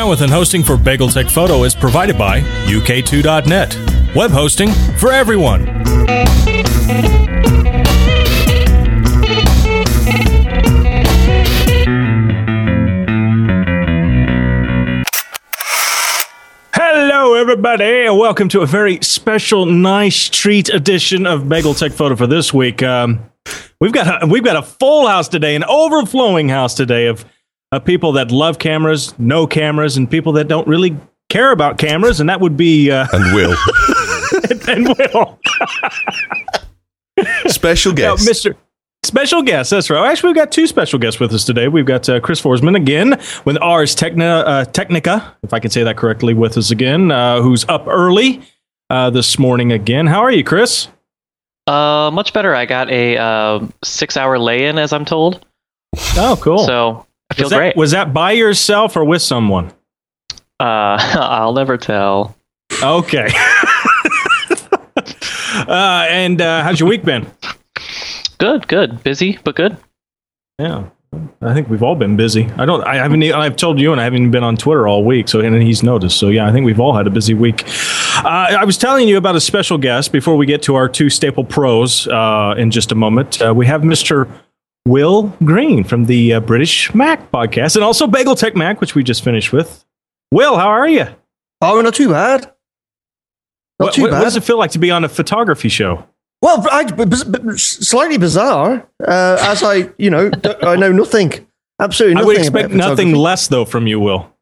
Bandwidth and hosting for BagelTech Photo is provided by UK2.net. Web hosting for everyone. Hello, everybody, and welcome to a very special, nice treat edition of BagelTech Photo for this week. We've got a full house today, an overflowing house today of people that love cameras, know cameras, and people that don't really care about cameras, and that would be and Will. and Will. Special guest. Mr. Special guest, that's right. Actually, we've got two special guests with us today. We've got Chris Forsman again with Ars Technica, if I can say that correctly, with us again, who's up early this morning again. How are you, Chris? Much better. I got a 6-hour lay-in, as I'm told. Oh, cool. So I feel great. Was that by yourself or with someone? I'll never tell. Okay. And how's your week been? Good. Busy, but good. Yeah. I think we've all been busy. I've told you, and I haven't been on Twitter all week, and he's noticed. So yeah, I think we've all had a busy week. I was telling you about a special guest before we get to our two staple pros in just a moment. We have Mr. Will Green from the British Mac podcast, and also BagelTech Mac, which we just finished with. Will, how are you? Oh, not too bad. Not too bad. What does it feel like to be on a photography show? Well, slightly bizarre, as I know nothing, absolutely nothing. I would expect nothing less, though, from you, Will.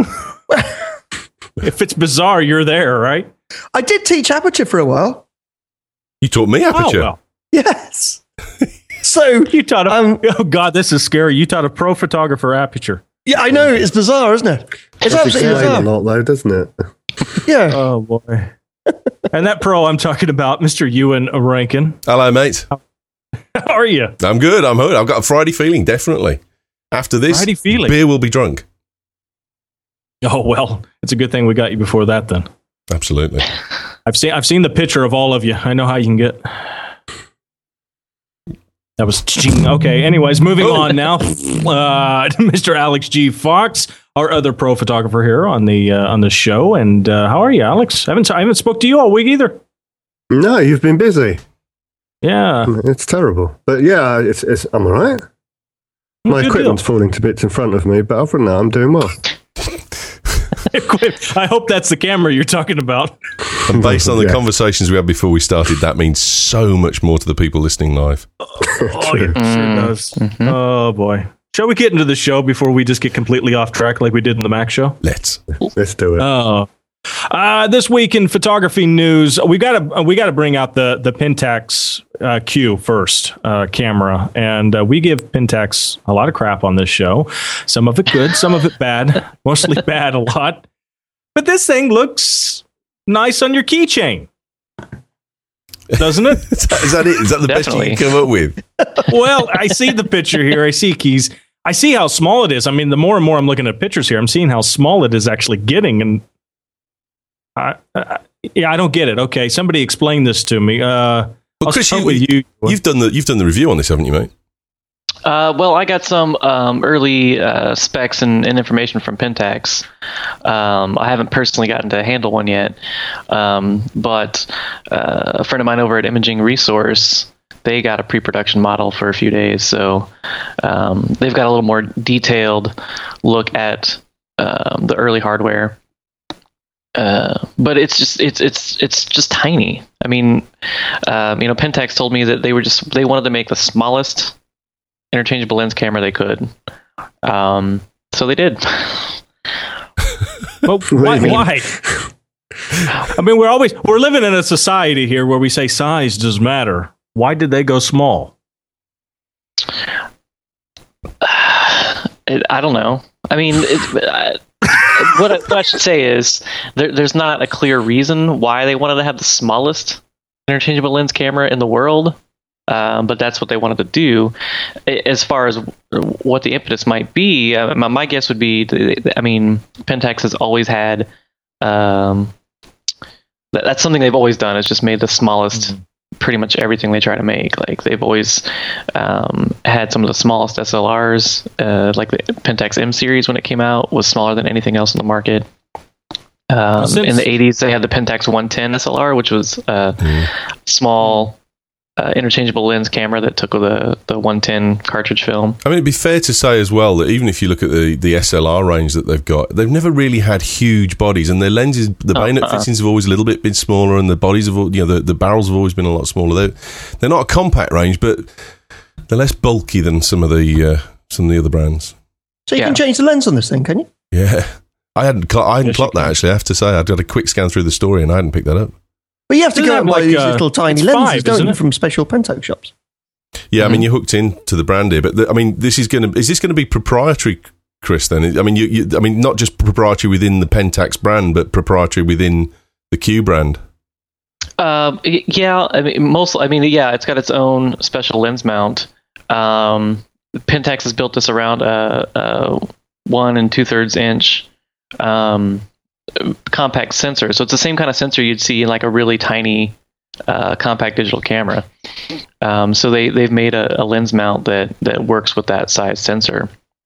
If it's bizarre, you're there, right? I did teach aperture for a while. You taught me aperture? Oh, well. Yes. So you taught oh, God, this is scary. You taught a pro photographer aperture. Yeah, I know. It's bizarre, isn't it? It's absolutely bizarre. A lot, though, doesn't it? Yeah. Oh, boy. And that pro I'm talking about, Mr. Ewan Rankin. Hello, mate. How are you? I'm good. I'm good. I've got a Friday feeling, definitely. After this, Friday feeling. Beer will be drunk. Oh, well, it's a good thing we got you before that, then. Absolutely. I've seen the picture of all of you. I know how you can get. That was okay. Anyways, moving on now. Mr. Alex G. Fox, our other pro photographer here on the show. And how are you, Alex? I haven't spoke to you all week either. No, you've been busy. Yeah, it's terrible. But yeah, it's I'm all right. My equipment's falling to bits in front of me, but other than that, I'm doing well. I hope that's the camera you're talking about. And based on the conversations we had before we started, that means so much more to the people listening live. Oh, it sure does. Mm-hmm. Oh, boy. Shall we get into the show before we just get completely off track like we did in the Mac show? Let's do it. Oh. This week in photography news, we got to bring out the Pentax Q first camera, and we give Pentax a lot of crap on this show. Some of it good, some of it bad, mostly bad a lot. But this thing looks nice on your keychain, doesn't it? Is that it? Is that the Definitely. best you can come up with? Well, I see the picture here. I see keys. I see how small it is. I mean, the more and more I'm looking at pictures here, I'm seeing how small it is actually getting, and I don't get it. Okay, somebody explain this to me. Well, Chris, you've done the review on this, haven't you, mate? Well, I got some early specs and information from Pentax. I haven't personally gotten to handle one yet, but a friend of mine over at Imaging Resource, they got a pre-production model for a few days, so they've got a little more detailed look at the early hardware. But it's just tiny. I mean, Pentax told me that they wanted to make the smallest interchangeable lens camera they could. So they did. Well, why? I mean, we're living in a society here where we say size does matter. Why did they go small? I don't know. I mean, what I should say is there's not a clear reason why they wanted to have the smallest interchangeable lens camera in the world. But that's what they wanted to do. As far as what the impetus might be, my guess would be, Pentax has always had, that's something they've always done, is just made the smallest pretty much everything they try to make. Like they've always had some of the smallest SLRs, like the Pentax M series when it came out was smaller than anything else in the market. In the 80s, they had the Pentax 110 SLR, which was a small interchangeable lens camera that took the 110 cartridge film. I mean, it'd be fair to say as well that even if you look at the SLR range that they've got, they've never really had huge bodies, and their lenses, the bayonet fittings have always a little bit been smaller, and the bodies have, the barrels have always been a lot smaller. They're not a compact range, but they're less bulky than some of the other brands. So you can change the lens on this thing, can you? Yeah, I hadn't clocked that actually. I have to say, I'd got a quick scan through the story, and I hadn't picked that up. But you have to go and buy these little tiny lenses, don't you, from special Pentax shops? Yeah, I mean, you're hooked into the brand here, but is this going to be proprietary, Chris? Then, I mean, not just proprietary within the Pentax brand, but proprietary within the Q brand. Yeah, it's got its own special lens mount. Pentax has built this around a 1 2/3 inch compact sensor, so it's the same kind of sensor you'd see in like a really tiny compact digital camera. So they've made a lens mount that works with that size sensor.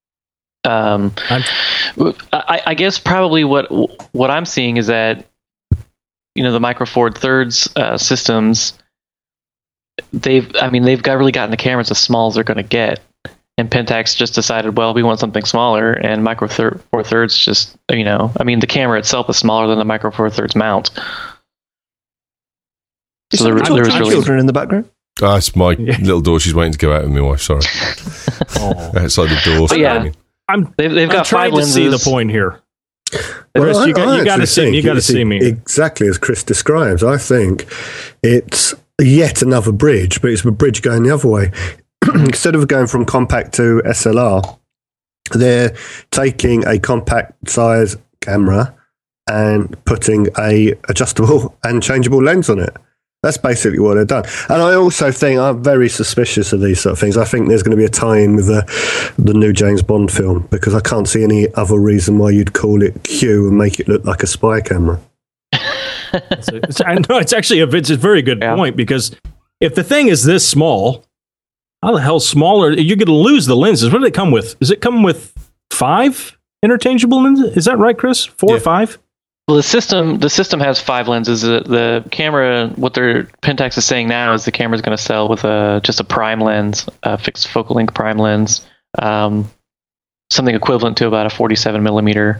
I guess probably what I'm seeing is that the Micro Four Thirds systems, they've really gotten the cameras as small as they're going to get. And Pentax just decided, well, we want something smaller, and Micro Four Thirds just, the camera itself is smaller than the Micro Four Thirds mount. So there was really children in the background. It's my little daughter. She's waiting to go out with my wife. Sorry, outside the door. But yeah, they've got trying 5 lenses. To see the point here. Well, Chris, you got to see. You got to see me exactly as Chris describes. I think it's yet another bridge, but it's a bridge going the other way. Instead of going from compact to SLR, they're taking a compact size camera and putting a adjustable and changeable lens on it. That's basically what they've done. And I also think I'm very suspicious of these sort of things. I think there's going to be a tie-in with the new James Bond film, because I can't see any other reason why you'd call it Q and make it look like a spy camera. I know it's actually a very good point, because if the thing is this small, how the hell smaller? You're going to lose the lenses. What do they come with? Does it come with 5 interchangeable lenses? Is that right, Chris? 4 or 5? Well, the system has 5 lenses. The camera, what their Pentax is saying now is the camera is going to sell with just a prime lens, a fixed focal length prime lens, something equivalent to about a 47 millimeter.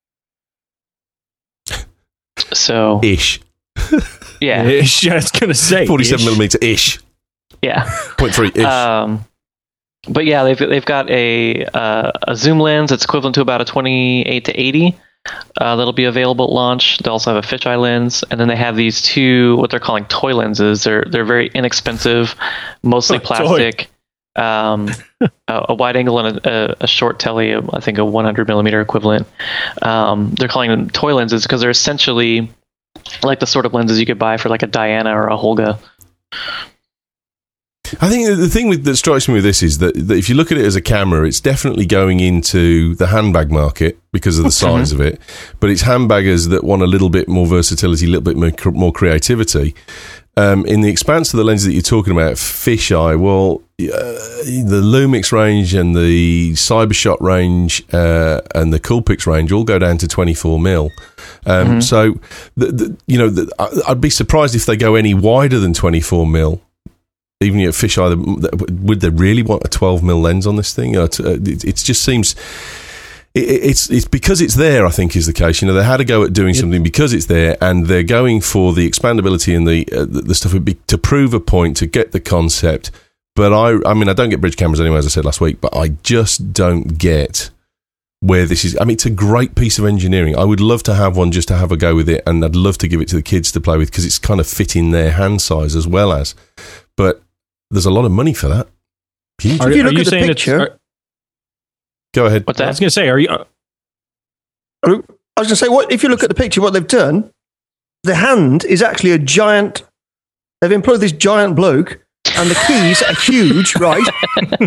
So ish. Yeah. Ish. I was going to say 47 millimeter ish. Yeah. 0.3 ish. But yeah, they've got a zoom lens that's equivalent to about a 28 to 80. That'll be available at launch. They also have a fisheye lens, and then they have these 2 what they're calling toy lenses. They're very inexpensive, mostly plastic. A wide angle and a short tele, I think a 100 millimeter equivalent. They're calling them toy lenses because they're essentially like the sort of lenses you could buy for like a Diana or a Holga. I think the thing that strikes me with this is that if you look at it as a camera, it's definitely going into the handbag market because of the size of it. But it's handbaggers that want a little bit more versatility, a little bit more creativity. In the expanse of the lenses that you're talking about, fisheye, well, the Lumix range and the Cybershot range and the Coolpix range all go down to 24 mil. So, I'd be surprised if they go any wider than 24 mil. Even at fisheye, would they really want a 12 mil lens on this thing? It just seems it's because it's there. I think is the case. They had to go at doing something because it's there, and they're going for the expandability and the stuff to prove a point, to get the concept. But I mean, I don't get bridge cameras anyway, as I said last week. But I just don't get where this is. I mean, it's a great piece of engineering. I would love to have one just to have a go with it, and I'd love to give it to the kids to play with because it's kind of fitting their hand size as well as. But there's a lot of money for that. If you look at the picture, go ahead. What's that? I was going to say, I was going to say, if you look at the picture, what they've done, the hand is actually a giant. They've employed this giant bloke, and the keys are huge, right?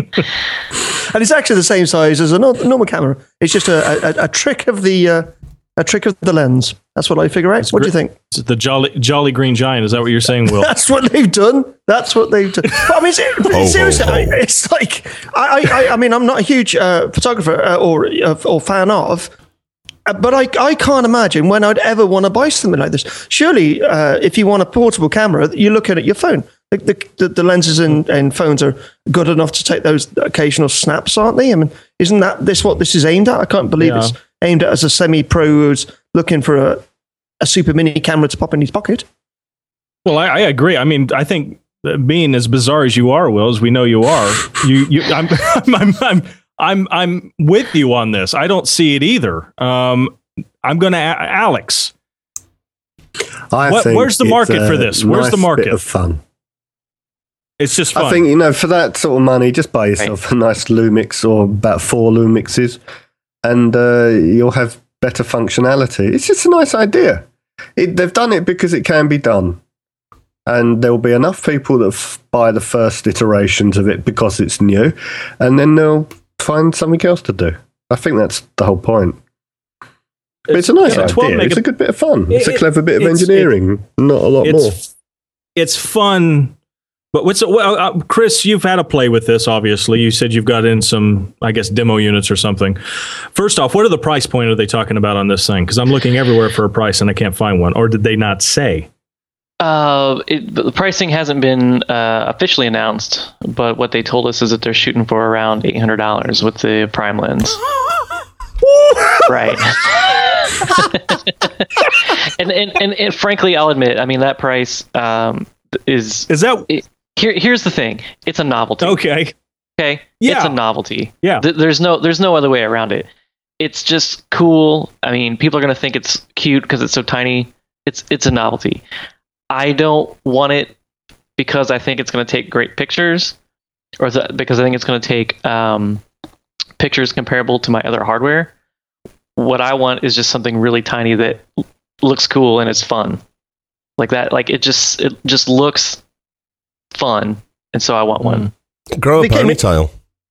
And it's actually the same size as a normal camera. It's just a trick of the A trick of the lens. That's what I figure out. What do you think? It's the jolly green giant. Is that what you're saying, Will? That's what they've done. But I mean, seriously, it's like I mean, I'm not a huge photographer or fan of. But I can't imagine when I'd ever want to buy something like this. Surely, if you want a portable camera, you're looking at your phone. The lenses in phones are good enough to take those occasional snaps, aren't they? I mean, isn't this what this is aimed at? I can't believe it's aimed at as a semi-pro who's looking for a super mini camera to pop in his pocket. Well, I agree. I mean, I think being as bizarre as you are, Will, as we know you are, I'm with you on this. I don't see it either. I'm going to Alex. Where's the market for this? Where's the market? Bit of fun. It's just fun. I think, for that sort of money, just buy yourself a nice Lumix or about 4 Lumixes, and you'll have better functionality. It's just a nice idea. They've done it because it can be done. And there will be enough people that buy the first iterations of it because it's new, and then they'll find something else to do. I think that's the whole point. But it's a nice idea. It's a good bit of fun. It's a clever bit of engineering. Not a lot more. It's fun. But Chris, you've had a play with this, obviously. You said you've got in some, I guess, demo units or something. First off, what are the price point are they talking about on this thing? Because I'm looking everywhere for a price and I can't find one. Or did they not say? The pricing hasn't been officially announced, but what they told us is that they're shooting for around $800 with the prime lens. Right. and frankly, I'll admit, I mean, that price is that... Here's the thing. It's a novelty. Okay. Yeah. It's a novelty. Yeah. There's no other way around it. It's just cool. I mean, people are going to think it's cute because it's so tiny. It's a novelty. I don't want it because I think it's going to take great pictures, or because I think it's going to take pictures comparable to my other hardware. What I want is just something really tiny that looks cool and is fun. Like that. Like it just looks fun, and so I want one. Grow a ponytail.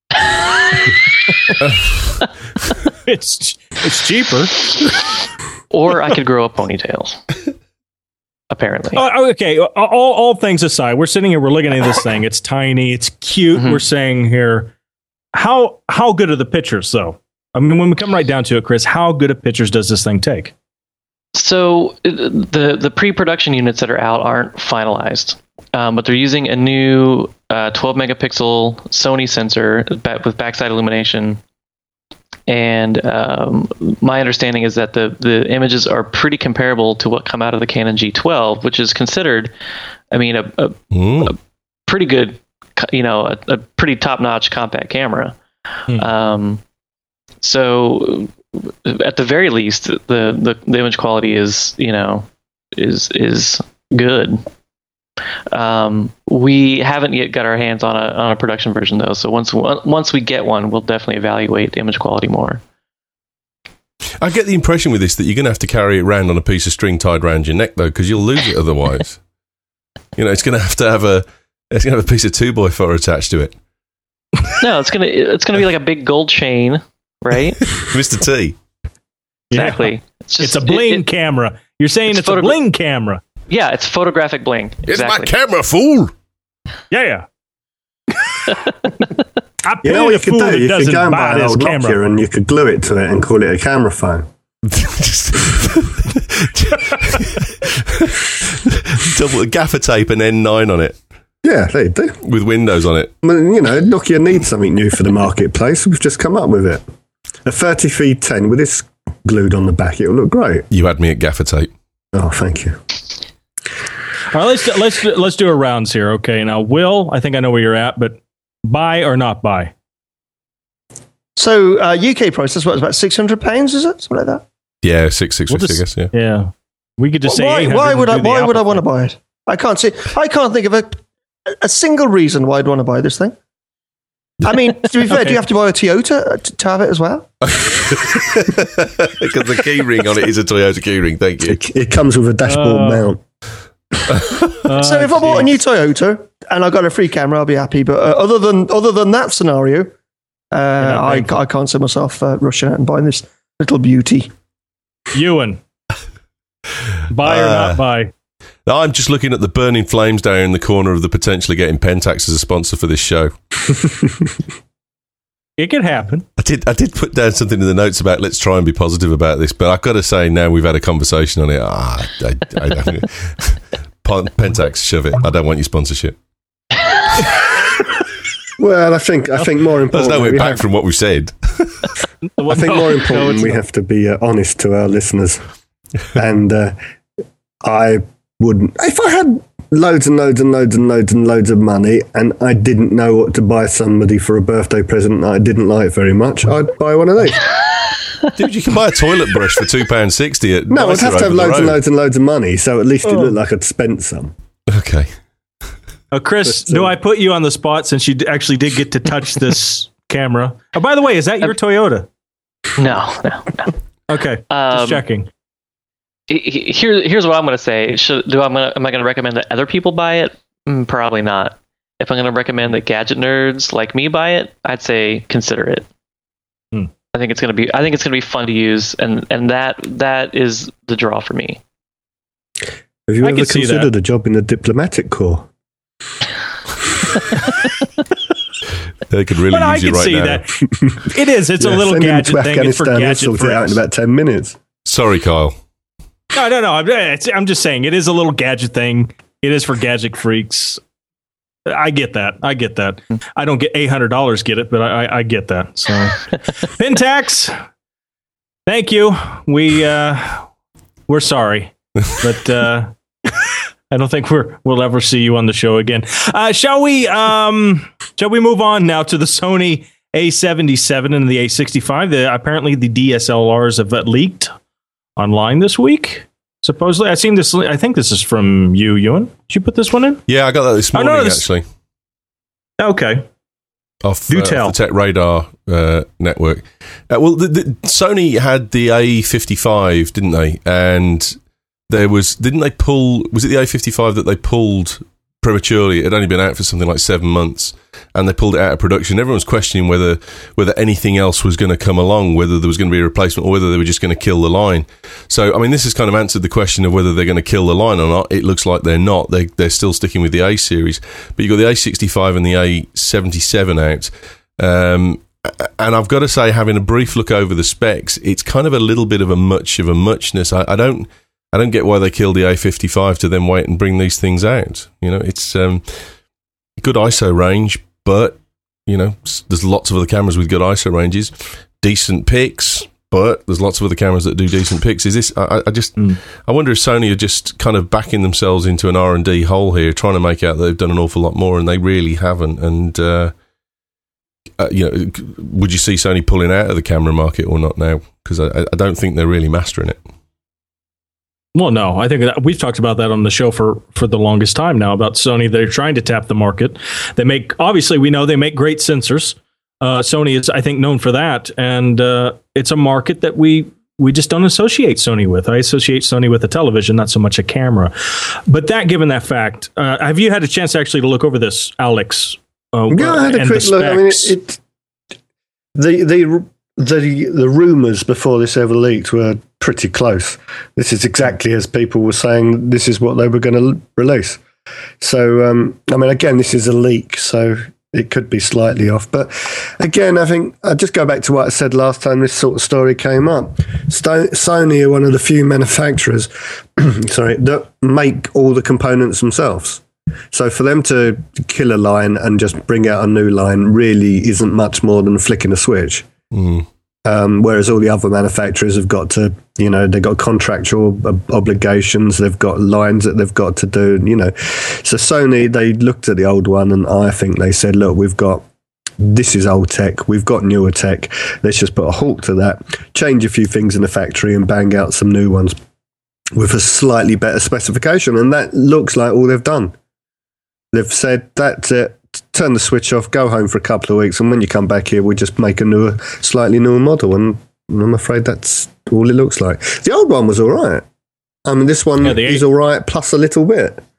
It's cheaper. Or I could grow a ponytail. Apparently. Okay. All things aside, we're sitting here, we're looking at this thing. It's tiny. It's cute. Mm-hmm. We're saying here, how good are the pictures, though? I mean, when we come right down to it, Chris, how good of pictures does this thing take? So the pre-production units that are out aren't finalized, but they're using a new 12 megapixel Sony sensor with backside illumination. And my understanding is that the images are pretty comparable to what come out of the Canon G12, which is considered, I mean, a pretty good, a pretty top-notch compact camera. So at the very least, the image quality is good. We haven't yet got our hands on a production version though, so once we get one, we'll definitely evaluate the image quality more. I get the impression with this that you're going to have to carry it around on a piece of string tied around your neck though, because you'll lose it otherwise. It's going to have a piece of 2x4 attached to it. No, it's gonna be like a big gold chain, right? Mr. T. Exactly. Yeah. It's a bling camera. You're saying it's a bling camera. Yeah, it's photographic bling. Exactly. It's my camera, fool. Yeah. You know what you could do? You could go and buy an old Nokia and you could glue it to it and call it a camera phone. Double gaffer tape and N9 on it. Yeah, they do. With Windows on it. Well, Nokia needs something new for the marketplace. We've just come up with it. A 30x10 with this glued on the back. It will look great. You had me at gaffer tape. Oh, thank you. All right, let's do a rounds here. Okay, now Will, I think I know where you're at, but buy or not buy? So UK price, that's what, about £600, is it? Something like that? Yeah, 650, I guess. Yeah. We could just say why would I want to buy it? I can't think of a single reason why I'd want to buy this thing. I mean, to be fair, okay. Do you have to buy a Toyota to have it as well? Because the key ring on it is a Toyota key ring. Thank you. It comes with a dashboard mount. So if I bought a new Toyota and I got a free camera, I'll be happy. But other than that scenario, I can't see myself rushing out and buying this little beauty. Ewan, buy or not buy? I'm just looking at the burning flames down in the corner of the potentially getting Pentax as a sponsor for this show. It could happen. I did put down something in the notes about let's try and be positive about this, but I've got to say now we've had a conversation on it. Pentax, shove it. I don't want your sponsorship. Well, I think more important. There's no impact from what we've said. I think more important, we have to be honest to our listeners. And I wouldn't, if I had loads and loads and loads and loads and loads of money and I didn't know what to buy somebody for a birthday present that I didn't like very much, I'd buy one of these. Dude, you can buy a toilet brush for £2.60 at No, I'd have to have loads and loads and loads of money, so at least it looked like I'd spent some. Okay. Chris, do I put you on the spot since you actually did get to touch this camera? Oh, by the way, is that your Toyota? No. Okay, just checking. Here's what I'm going to say. Am I going to recommend that other people buy it? Probably not. If I'm going to recommend that gadget nerds like me buy it, I'd say consider it. I think it's going to be fun to use, and that is the draw for me. Have you ever considered a job in the diplomatic corps? They could really use you right now. That. It is. It's a little gadget thing. It's for gadget freaks. It out in about 10 minutes. Sorry, Kyle. No. I'm just saying it is a little gadget thing. It is for gadget freaks. I get that. I don't get $800 get it, but I get that. So, Pentax, thank you. We're sorry, but I don't think we'll ever see you on the show again. Shall we move on now to the Sony A77 and the A65? Apparently the DSLRs have leaked online this week. Supposedly, I've seen this. I think this is from you, Ewan. Did you put this one in? Yeah, I got that this morning, actually. Okay. Off the Tech Radar network. Well, Sony had the A55, didn't they? And was it the A55 that they pulled prematurely? It had only been out for something like 7 months, and they pulled it out of production. Everyone's questioning whether anything else was going to come along, whether there was going to be a replacement, or whether they were just going to kill the line. So, I mean, this has kind of answered the question of whether they're going to kill the line or not. It looks like they're not. They're still sticking with the A series. But you've got the A65 and the A77 out. And I've got to say, having a brief look over the specs, it's kind of a little bit of a muchness. I don't get why they killed the A55 to then wait and bring these things out. You know, it's good ISO range, but you know, there's lots of other cameras with good ISO ranges, decent pics, but there's lots of other cameras that do decent pics. Is this? I wonder if Sony are just kind of backing themselves into an R&D hole here, trying to make out that they've done an awful lot more, and they really haven't. And you know, would you see Sony pulling out of the camera market or not now? Because I don't think they're really mastering it. Well, no, I think that we've talked about that on the show for the longest time now about Sony. They're trying to tap the market. Obviously, we know they make great sensors. Sony is, I think, known for that. And it's a market that we just don't associate Sony with. I associate Sony with a television, not so much a camera. But given that fact, have you had a chance actually to look over this, Alex? Yeah, I had a quick look. I mean, the rumours before this ever leaked were pretty close. This is exactly as people were saying this is what they were going to release. So, I mean, again, this is a leak, so it could be slightly off. But again, I think I'll just go back to what I said last time this sort of story came up. Sony are one of the few manufacturers that make all the components themselves. So for them to kill a line and just bring out a new line really isn't much more than flicking a switch. Whereas all the other manufacturers have got to, you know, they've got contractual obligations, they've got lines that they've got to do, you know. So Sony, they looked at the old one and I think they said, look, this is old tech, we've got newer tech, let's just put a halt to that, change a few things in the factory and bang out some new ones with a slightly better specification. And that looks like all they've done. They've said, that's it. Turn the switch off, go home for a couple of weeks, and when you come back here, we just make a slightly newer model. And I'm afraid that's all it looks like. The old one was all right. I mean, this one is all right, plus a little bit.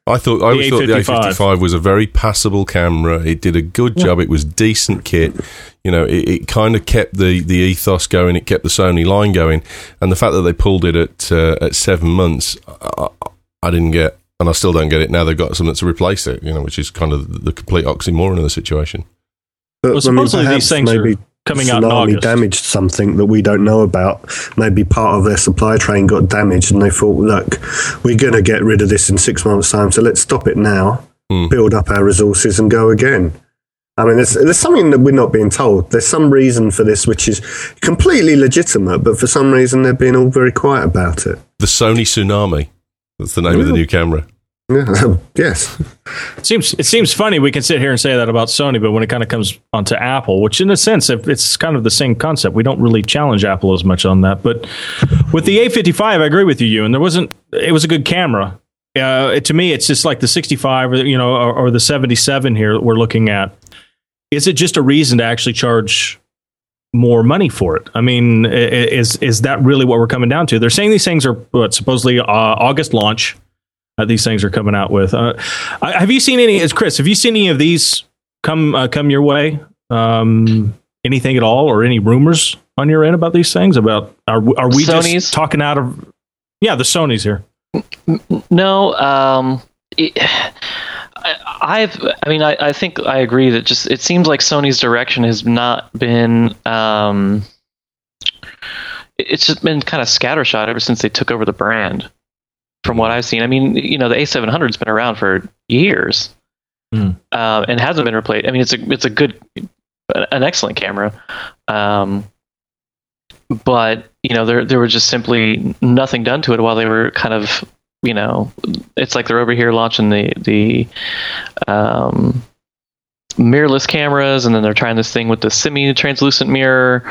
I always thought the A55 was a very passable camera. It did a good job. It was decent kit. You know, it kind of kept the ethos going. It kept the Sony line going. And the fact that they pulled it at 7 months, I didn't get, and I still don't get it. Now they've got something to replace it, you know, which is kind of the complete oxymoron of the situation. But well, supposedly these things are coming out in August. Damaged something that we don't know about. Maybe part of their supply chain got damaged and they thought, look, we're going to get rid of this in 6 months' time, so let's stop it now, build up our resources and go again. I mean, there's something that we're not being told. There's some reason for this which is completely legitimate, but for some reason they're being all very quiet about it. The Sony Tsunami. That's the name of the new camera. Yeah. Yes. It seems funny we can sit here and say that about Sony, but when it kind of comes onto Apple, which in a sense, it's kind of the same concept. We don't really challenge Apple as much on that. But with the A55, I agree with you, Ewan. It was a good camera. To me, it's just like the 65 or the 77 here that we're looking at. Is it just a reason to actually charge more money for it? I mean, is that really what we're coming down to? They're saying these things are supposedly August launch. These things are coming out with. Have you seen any? Chris, have you seen any of these come your way? Anything at all, or any rumors on your end about these things? About are we Sony's? Just talking out of? Yeah, the Sonys here. No, I think I agree that just it seems like Sony's direction has not been. It's just been kind of scattershot ever since they took over the brand. From what I've seen, I mean, you know, the A700's been around for years, and hasn't been replaced. I mean, it's an excellent camera, but you know, there was just simply nothing done to it while they were kind of, you know, it's like they're over here launching the mirrorless cameras, and then they're trying this thing with the semi-translucent mirror.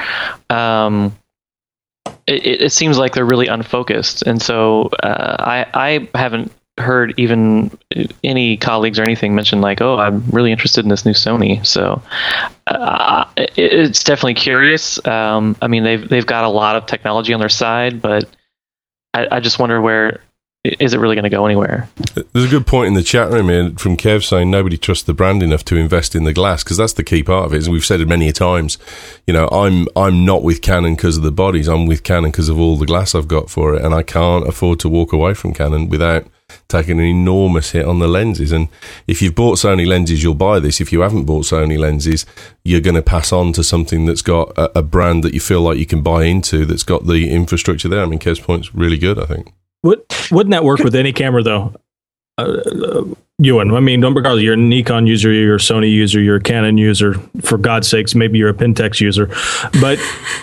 It seems like they're really unfocused, and so I haven't heard even any colleagues or anything mention like, "Oh, I'm really interested in this new Sony." So it's definitely curious. I mean, they've got a lot of technology on their side, but I just wonder where. Is it really going to go anywhere? There's a good point in the chat room here from Kev saying nobody trusts the brand enough to invest in the glass, because that's the key part of it. As we've said it many times, you know, I'm not with Canon because of the bodies. I'm with Canon because of all the glass I've got for it, and I can't afford to walk away from Canon without taking an enormous hit on the lenses. And if you've bought Sony lenses, you'll buy this. If you haven't bought Sony lenses, you're going to pass on to something that's got a brand that you feel like you can buy into, that's got the infrastructure there. I mean, Kev's point's really good, I think. Wouldn't that work with any camera, though? Ewan, I mean, regardless, you're a Nikon user, you're a Sony user, you're a Canon user. For God's sakes, maybe you're a Pentax user. But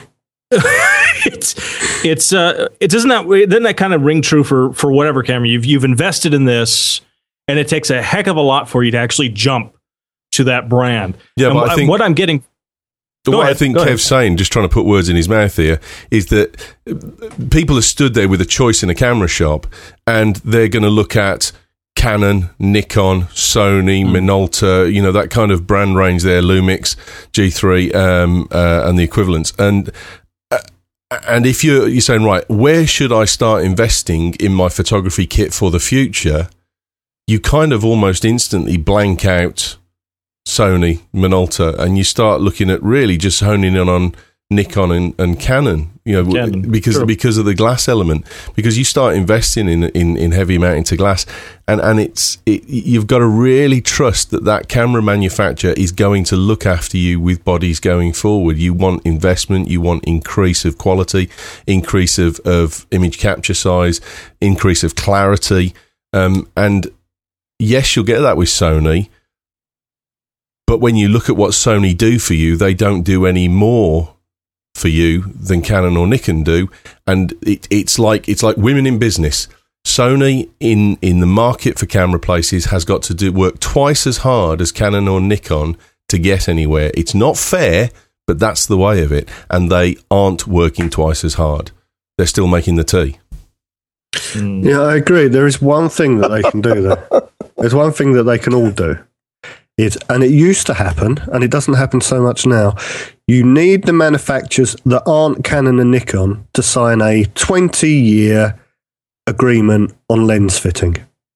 doesn't that kind of ring true for whatever camera you've invested in this, and it takes a heck of a lot for you to actually jump to that brand. Yeah, but I think what I'm getting. I think Kev's saying, just trying to put words in his mouth here, is that people are stood there with a choice in a camera shop, and they're going to look at Canon, Nikon, Sony, Minolta, you know, that kind of brand range there, Lumix, G3, and the equivalents. And if you're saying, right, where should I start investing in my photography kit for the future? You kind of almost instantly blank out Sony, Minolta, and you start looking at really just honing in on Nikon and Canon, you know, because of the glass element. Because you start investing in heavy mounting to glass, and you've got to really trust that camera manufacturer is going to look after you with bodies going forward. You want investment, you want increase of quality, increase of image capture size, increase of clarity, and yes, you'll get that with Sony. But when you look at what Sony do for you, they don't do any more for you than Canon or Nikon do. And it's like women in business. Sony in the market for camera places has got to work twice as hard as Canon or Nikon to get anywhere. It's not fair, but that's the way of it. And they aren't working twice as hard. They're still making the tea. Yeah, I agree. There is one thing that they can do though. There's one thing that they can all do. And it used to happen, and it doesn't happen so much now. You need the manufacturers that aren't Canon and Nikon to sign a 20-year agreement on lens fitting.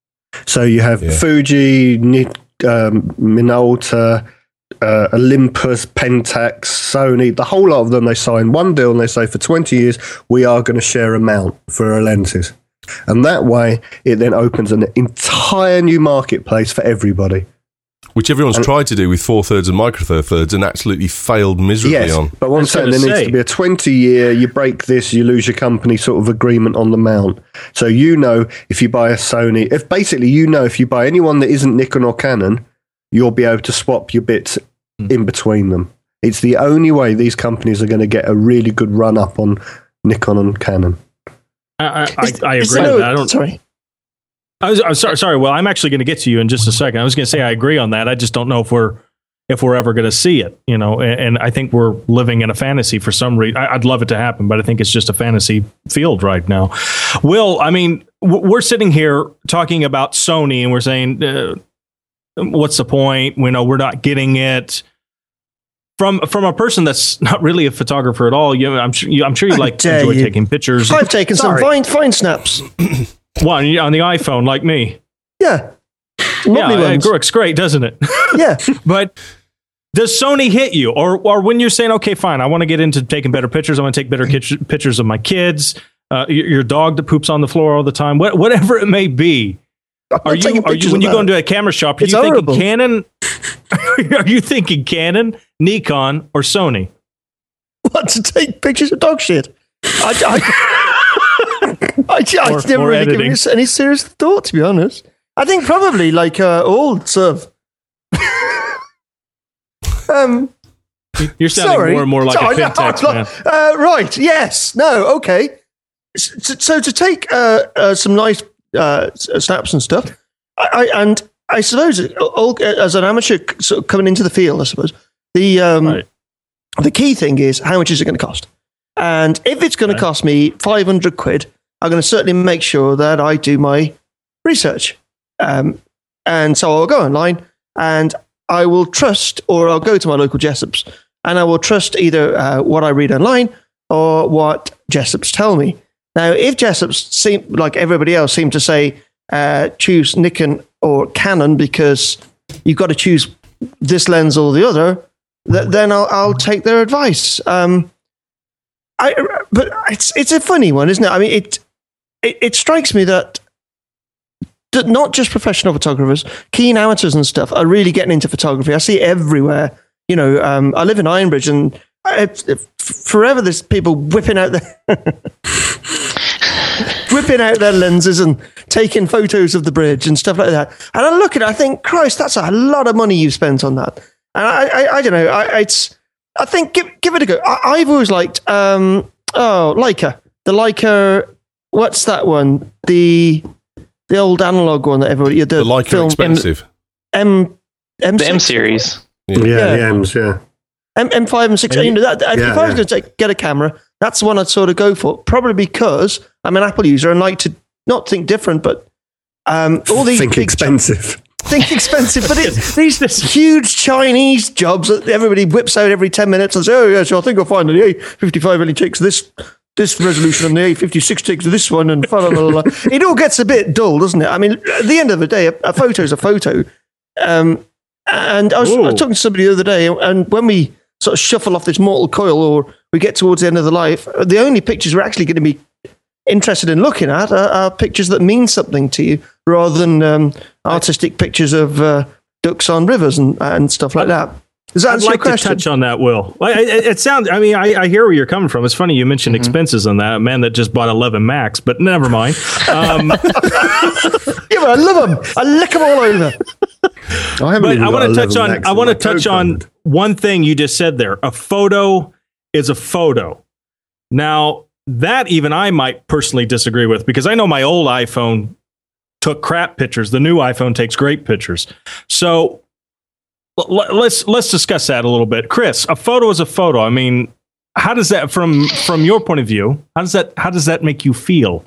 So you have Fuji, Minolta, Olympus, Pentax, Sony, the whole lot of them. They sign one deal and they say for 20 years, we are going to share a mount for our lenses. And that way, it then opens an entire new marketplace for everybody. Which everyone's tried to do with 4/3 and micro four thirds and absolutely failed miserably on. But one saying there needs to be a 20-year, you break this, you lose your company sort of agreement on the mount. So if you buy a Sony, if you buy anyone that isn't Nikon or Canon, you'll be able to swap your bits in between them. It's the only way these companies are going to get a really good run up on Nikon and Canon. I agree with that. Sorry. I'm sorry. Well, I'm actually going to get to you in just a second. I was going to say I agree on that. I just don't know if we're ever going to see it, and I think we're living in a fantasy for some reason. I'd love it to happen, but I think it's just a fantasy field right now. Will, I mean, we're sitting here talking about Sony and we're saying, what's the point? We're not getting it. From a person that's not really a photographer at all, I'm sure you enjoy taking pictures. I've taken some fine snaps. What, on the iPhone, like me? Yeah. It looks great, doesn't it? Yeah. But does Sony hit you? Or when you're saying, okay, fine, I want to get into taking better pictures, I want to take better pictures of my kids, your dog that poops on the floor all the time, whatever it may be. Are you when you go into a camera shop, are you thinking Canon? Are you thinking Canon, Nikon, or Sony? What, to take pictures of dog shit? I never really given it any serious thought, to be honest. I think probably like all sort of. You're sounding more and more like a fintech man. Right? Yes. No. Okay. So to take some nice snaps and stuff, I suppose as an amateur sort of coming into the field, I suppose the key thing is how much is it going to cost, and if it's going to cost me 500 quid. I'm going to certainly make sure that I do my research. And so I'll go online and I will trust, or I'll go to my local Jessops and I will trust either what I read online or what Jessops tell me. Now, if Jessops seem like everybody else seem to say, choose Nikon or Canon because you've got to choose this lens or the other, then I'll take their advice. But it's a funny one, isn't it? I mean, it strikes me that not just professional photographers, keen amateurs and stuff are really getting into photography. I see it everywhere. I live in Ironbridge and forever there's people whipping out their lenses and taking photos of the bridge and stuff like that. And I look at it, I think, Christ, that's a lot of money you've spent on that. And I don't know. I think give it a go. I've always liked Leica. The Leica. What's that one? The old analog one that everybody... The Leica film, expensive. The M series. Yeah, the M's, yeah. M5 and 6. If I was going to get a camera, that's the one I'd sort of go for. Probably because I'm an Apple user and like to not think different, but all these... Think expensive. Think expensive, but these huge Chinese jobs that everybody whips out every 10 minutes and says, oh, yeah, so I think I'll find that the A55 only takes this resolution and the A56 takes this one and blah, blah, blah, blah. It all gets a bit dull, doesn't it? I mean, at the end of the day, a photo is a photo. And I was talking to somebody the other day, and when we sort of shuffle off this mortal coil or we get towards the end of the life, the only pictures we're actually going to be interested in looking at are pictures that mean something to you rather than artistic pictures of ducks on rivers and stuff like that. I'd like to touch on that, Will. It sounds. I mean, I hear where you're coming from. It's funny you mentioned expenses on that. A man that just bought 11 Macs, but never mind. Yeah, but I love them. I lick them all over. I want to touch on one thing you just said there. A photo is a photo. Now, that even I might personally disagree with, because I know my old iPhone took crap pictures. The new iPhone takes great pictures. So let's discuss that a little bit. Chris, a photo is a photo. I mean, how does that, from your point of view, how does that make you feel?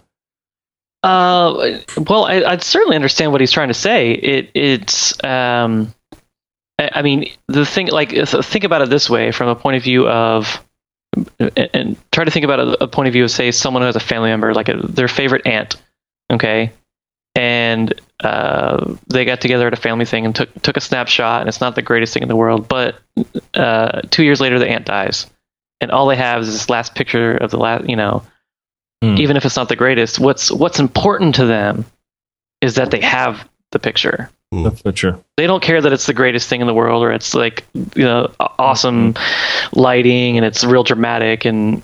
Well, I'd certainly understand what he's trying to say. It's I mean, the thing, like, think about it this way, from a point of view of, and try to think about a point of view of, say, someone who has a family member, like their favorite aunt, okay? And they got together at a family thing and took a snapshot, and it's not the greatest thing in the world, but 2 years later the aunt dies, and all they have is this last picture of the last, even if it's not the greatest, what's important to them is that they have the picture. That's for sure. They don't care that it's the greatest thing in the world, or it's like, awesome lighting and it's real dramatic, and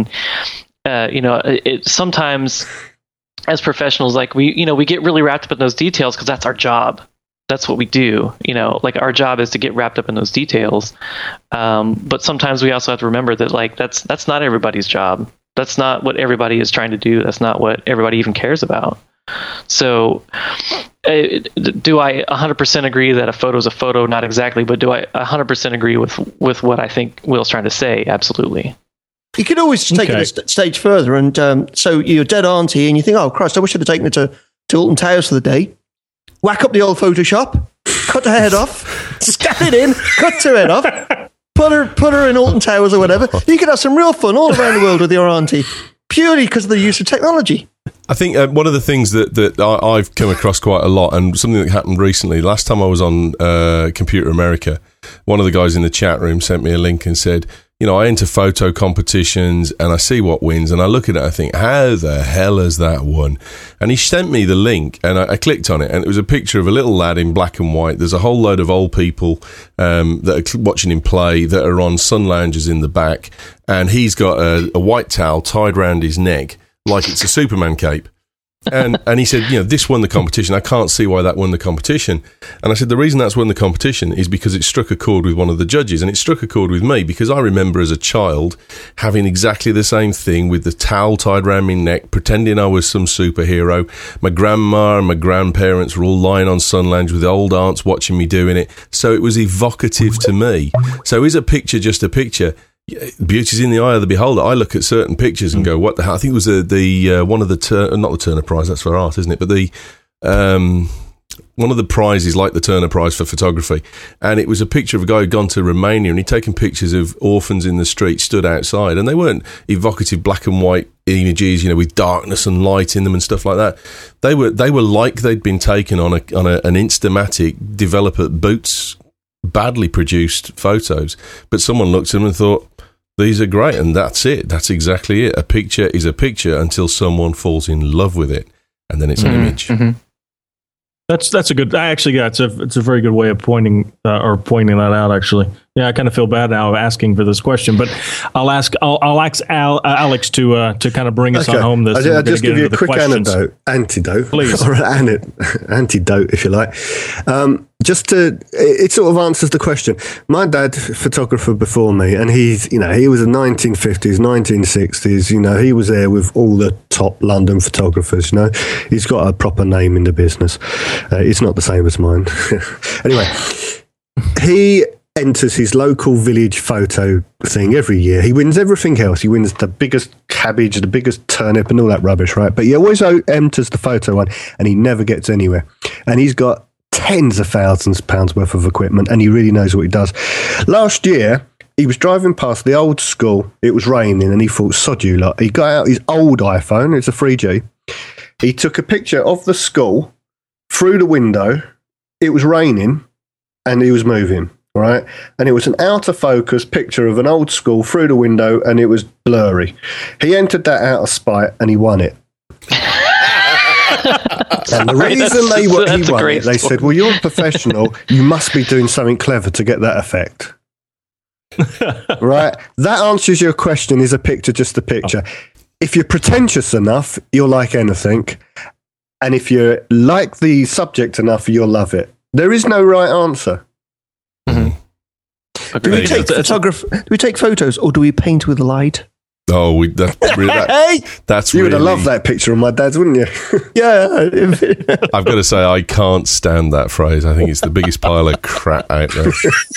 it sometimes as professionals, like we get really wrapped up in those details because that's our job. That's what we do. Like our job is to get wrapped up in those details. But sometimes we also have to remember that like that's not everybody's job. That's not what everybody is trying to do. That's not what everybody even cares about. So do I 100% agree that a photo is a photo? Not exactly, but do I 100% agree with what I think Will's trying to say? Absolutely. You could always take it a stage further, and so you're dead auntie, and you think, oh Christ, I wish I'd have taken her to Alton Towers for the day. Whack up the old Photoshop, cut her head off, scan it in, cut her head off, put her in Alton Towers or whatever. You could have some real fun all around the world with your auntie, purely because of the use of technology. I think one of the things that I've come across quite a lot, and something that happened recently, last time I was on Computer America, one of the guys in the chat room sent me a link and said, I enter photo competitions and I see what wins, and I look at it, I think, how the hell has that won? And he sent me the link, and I clicked on it, and it was a picture of a little lad in black and white. There's a whole load of old people that are watching him play that are on sun loungers in the back, and he's got a white towel tied around his neck like it's a Superman cape. And he said, this won the competition. I can't see why that won the competition. And I said, the reason that's won the competition is because it struck a chord with one of the judges. And it struck a chord with me because I remember as a child having exactly the same thing with the towel tied around my neck, pretending I was some superhero. My grandma and my grandparents were all lying on sun lounge with old aunts watching me doing it. So it was evocative to me. So is a picture just a picture? Beauty's in the eye of the beholder. I look at certain pictures and go, what the hell? I think it was the one of the not the Turner Prize, that's for art, isn't it? But the one of the prizes, like the Turner Prize for photography, and it was a picture of a guy who'd gone to Romania and he'd taken pictures of orphans in the street stood outside, and they weren't evocative black and white images, with darkness and light in them and stuff like that. They were like they'd been taken on an Instamatic developer Boots badly produced photos, but someone looked at them and thought, these are great, and that's it. That's exactly it. A picture is a picture until someone falls in love with it, and then it's an image. Mm-hmm. That's a good. It's a very good way of pointing that out. Actually, yeah, I kind of feel bad now asking for this question, but I'll ask Alex to kind of bring us on home. This I'll just give you a quick antidote, please, or antidote, if you like. It sort of answers the question. My dad, photographer before me, and he was in 1950s, 1960s. He was there with all the top London photographers. He's got a proper name in the business. It's not the same as mine. Anyway, he enters his local village photo thing every year. He wins everything else. He wins the biggest cabbage, the biggest turnip, and all that rubbish, right? But he always enters the photo one, and he never gets anywhere. And he's got tens of thousands of pounds worth of equipment, and he really knows what he does. Last year, he was driving past the old school. It was raining, and he thought, sod you lot. He got out his old iPhone. It's a 3G. He took a picture of the school through the window. It was raining, and he was moving, right? And it was an out of focus picture of an old school through the window, and it was blurry. He entered that out of spite, and he won it. And the reason he won it, they said, well, you're a professional, you must be doing something clever to get that effect. Right? That answers your question, is a picture just a picture? If you're pretentious enough, you'll like anything. And if you like the subject enough, you'll love it. There is no right answer. Mm-hmm. Do we take photos, or do we paint with light? Oh, that's you would have loved that picture of my dad's, wouldn't you? Yeah. I've got to say, I can't stand that phrase. I think it's the biggest pile of crap out there.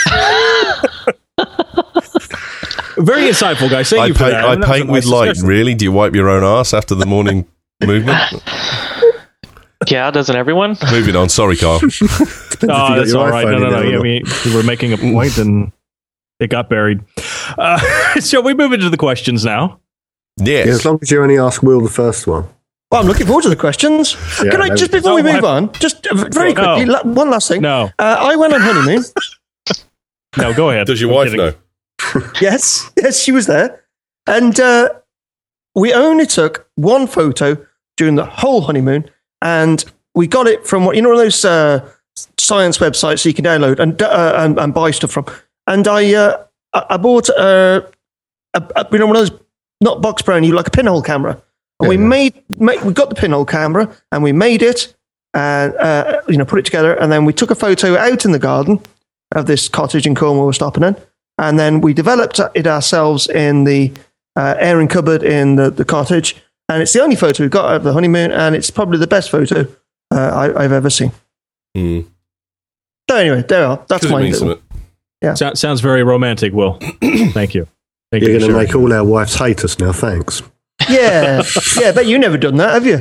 Very insightful, guys. Thank you for that. I paint with light. Really? Do you wipe your own arse after the morning movement? Yeah, doesn't everyone? Moving on. Sorry, Carl. That's all right. No. Yeah, we were making a point and it got buried. Shall we move into the questions now? Yes. Yeah, as long as you only ask Will the first one. Well, I'm looking forward to the questions. Yeah, Can I just before we move on, just very quickly, one last thing. No. I went on honeymoon. No, go ahead. Does your I'm wife kidding. know? Yes, she was there, and we only took one photo during the whole honeymoon, and we got it from one of those science websites so you can download and buy stuff from. And I bought one of those, not box brand, like a pinhole camera. And we got the pinhole camera and we made it and put it together, and then we took a photo out in the garden of this cottage in Cornwall we're stopping in, and then we developed it ourselves in the airing cupboard in the cottage, and it's the only photo we've got of the honeymoon, and it's probably the best photo I've ever seen. So anyway, there we are. That's my little. Yeah, sounds very romantic, Will. Thank you. Thank You're you going to make all our wives hate us now. Thanks. Yeah, but you've never done that, have you?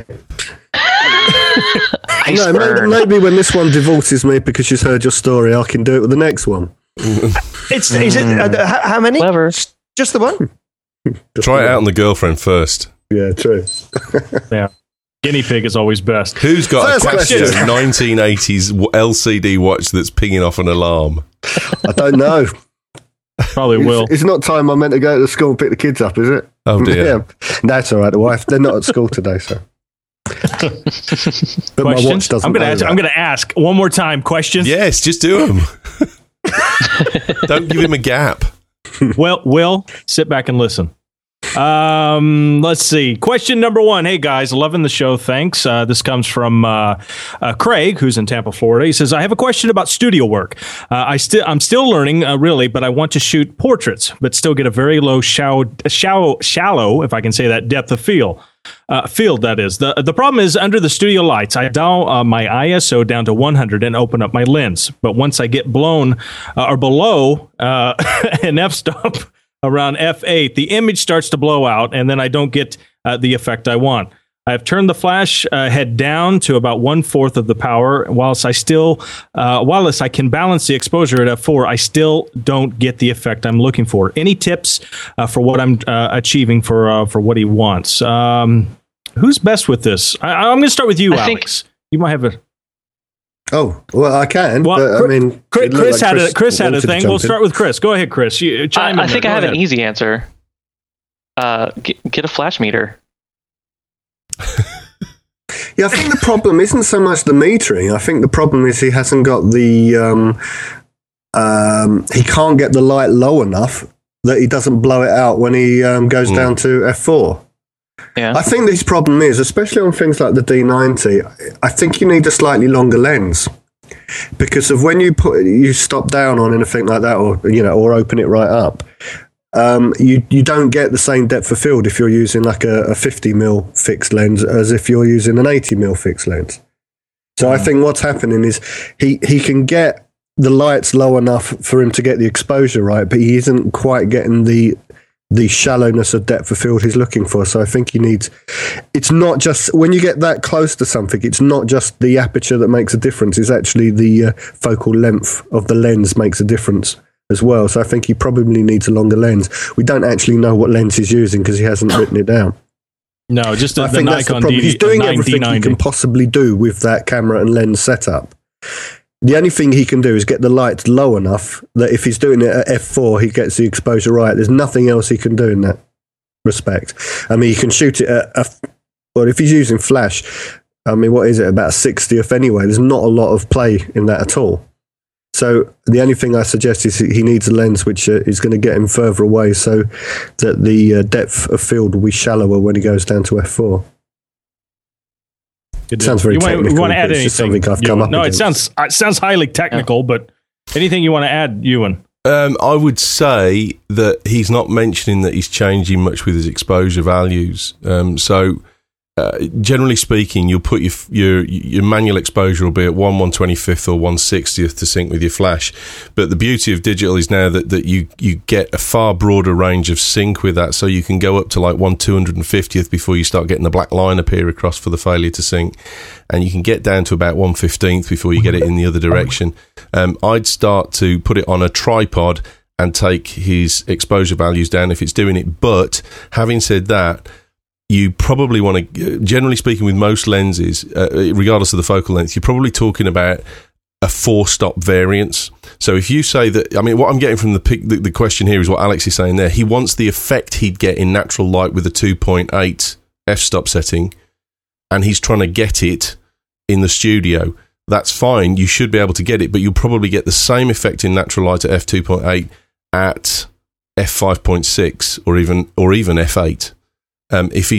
No, maybe when this one divorces me because she's heard your story, I can do it with the next one. Is it how many? Clever. Just the one? Try it out on the girlfriend first. Yeah, true. Yeah. Guinea pig is always best. Who's got First a question. 1980s LCD watch that's pinging off an alarm? I don't know. Probably Will. It's not time I'm meant to go to school and pick the kids up, is it? Oh, dear. Yeah. That's all right, the wife. They're not at school today, so. But my watch doesn't I'm know that. going to ask one more time. Questions? Yes, just do them. Don't give him a gap. Well, Will, sit back and listen. Let's see. Question number 1. Hey guys, loving the show. Thanks. This comes from Craig, who's in Tampa, Florida. He says, I have a question about studio work. I'm still learning, really, but I want to shoot portraits, but still get a very low shallow, if I can say that, depth of field. That is. The problem is under the studio lights, I dial my ISO down to 100 and open up my lens. But once I get blown or below an f-stop around f8, the image starts to blow out, and then I don't get the effect I want. I've turned the flash head down to about 1/4 of the power. Whilst I can balance the exposure at f4, I still don't get the effect I'm looking for. Any tips for what I'm achieving for what he wants? Who's best with this? I'm going to start with you, Alex. You might have a. Oh, well, I can. Well, but, I mean, Chris had a thing. We'll in. start with Chris. Go ahead, Chris. I think I have an easy answer. Get a flash meter. Yeah, I think the problem isn't so much the metering. I think the problem is he hasn't got the he can't get the light low enough that he doesn't blow it out when he goes down to f4. Yeah. I think this problem is, especially on things like the D90, I think you need a slightly longer lens because of when you stop down on anything like that, or open it right up. You don't get the same depth of field if you're using like a 50mm fixed lens as if you're using an 80mm fixed lens. So I think what's happening is he can get the lights low enough for him to get the exposure right, but he isn't quite getting the shallowness of depth of field he's looking for. So I think he needs, it's not just, when you get that close to something, it's not just the aperture that makes a difference, it's actually the focal length of the lens makes a difference as well. So I think he probably needs a longer lens. We don't actually know what lens he's using because he hasn't written it down. No, just the Nikon Nikon problem. He's doing everything D90. he can possibly do with that camera and lens setup. The only thing he can do is get the lights low enough that if he's doing it at f4, he gets the exposure right. There's nothing else he can do in that respect. I mean, he can shoot it at well, if he's using flash, I mean, what is it, about 60th anyway? There's not a lot of play in that at all. So the only thing I suggest is he needs a lens which is going to get him further away so that the depth of field will be shallower when he goes down to f4. It sounds very technical. You want to add anything? Something I've come up against. It sounds highly technical, but anything you want to add, Ewan? I would say that he's not mentioning that he's changing much with his exposure values. Generally speaking, you'll put your manual exposure will be at 1/125th or 1/60th to sync with your flash. But the beauty of digital is now that you get a far broader range of sync with that, so you can go up to like 1/250th before you start getting the black line appear across for the failure to sync, and you can get down to about 1/15th before you get it in the other direction. I'd start to put it on a tripod and take his exposure values down if it's doing it. But having said that, you probably want to, generally speaking, with most lenses, regardless of the focal length, you're probably talking about a 4-stop variance. So if you say that, I mean, what I'm getting from the question here is what Alex is saying there. He wants the effect he'd get in natural light with a 2.8 f-stop setting, and he's trying to get it in the studio. That's fine. You should be able to get it, but you'll probably get the same effect in natural light at f2.8 at f5.6 or even f8. If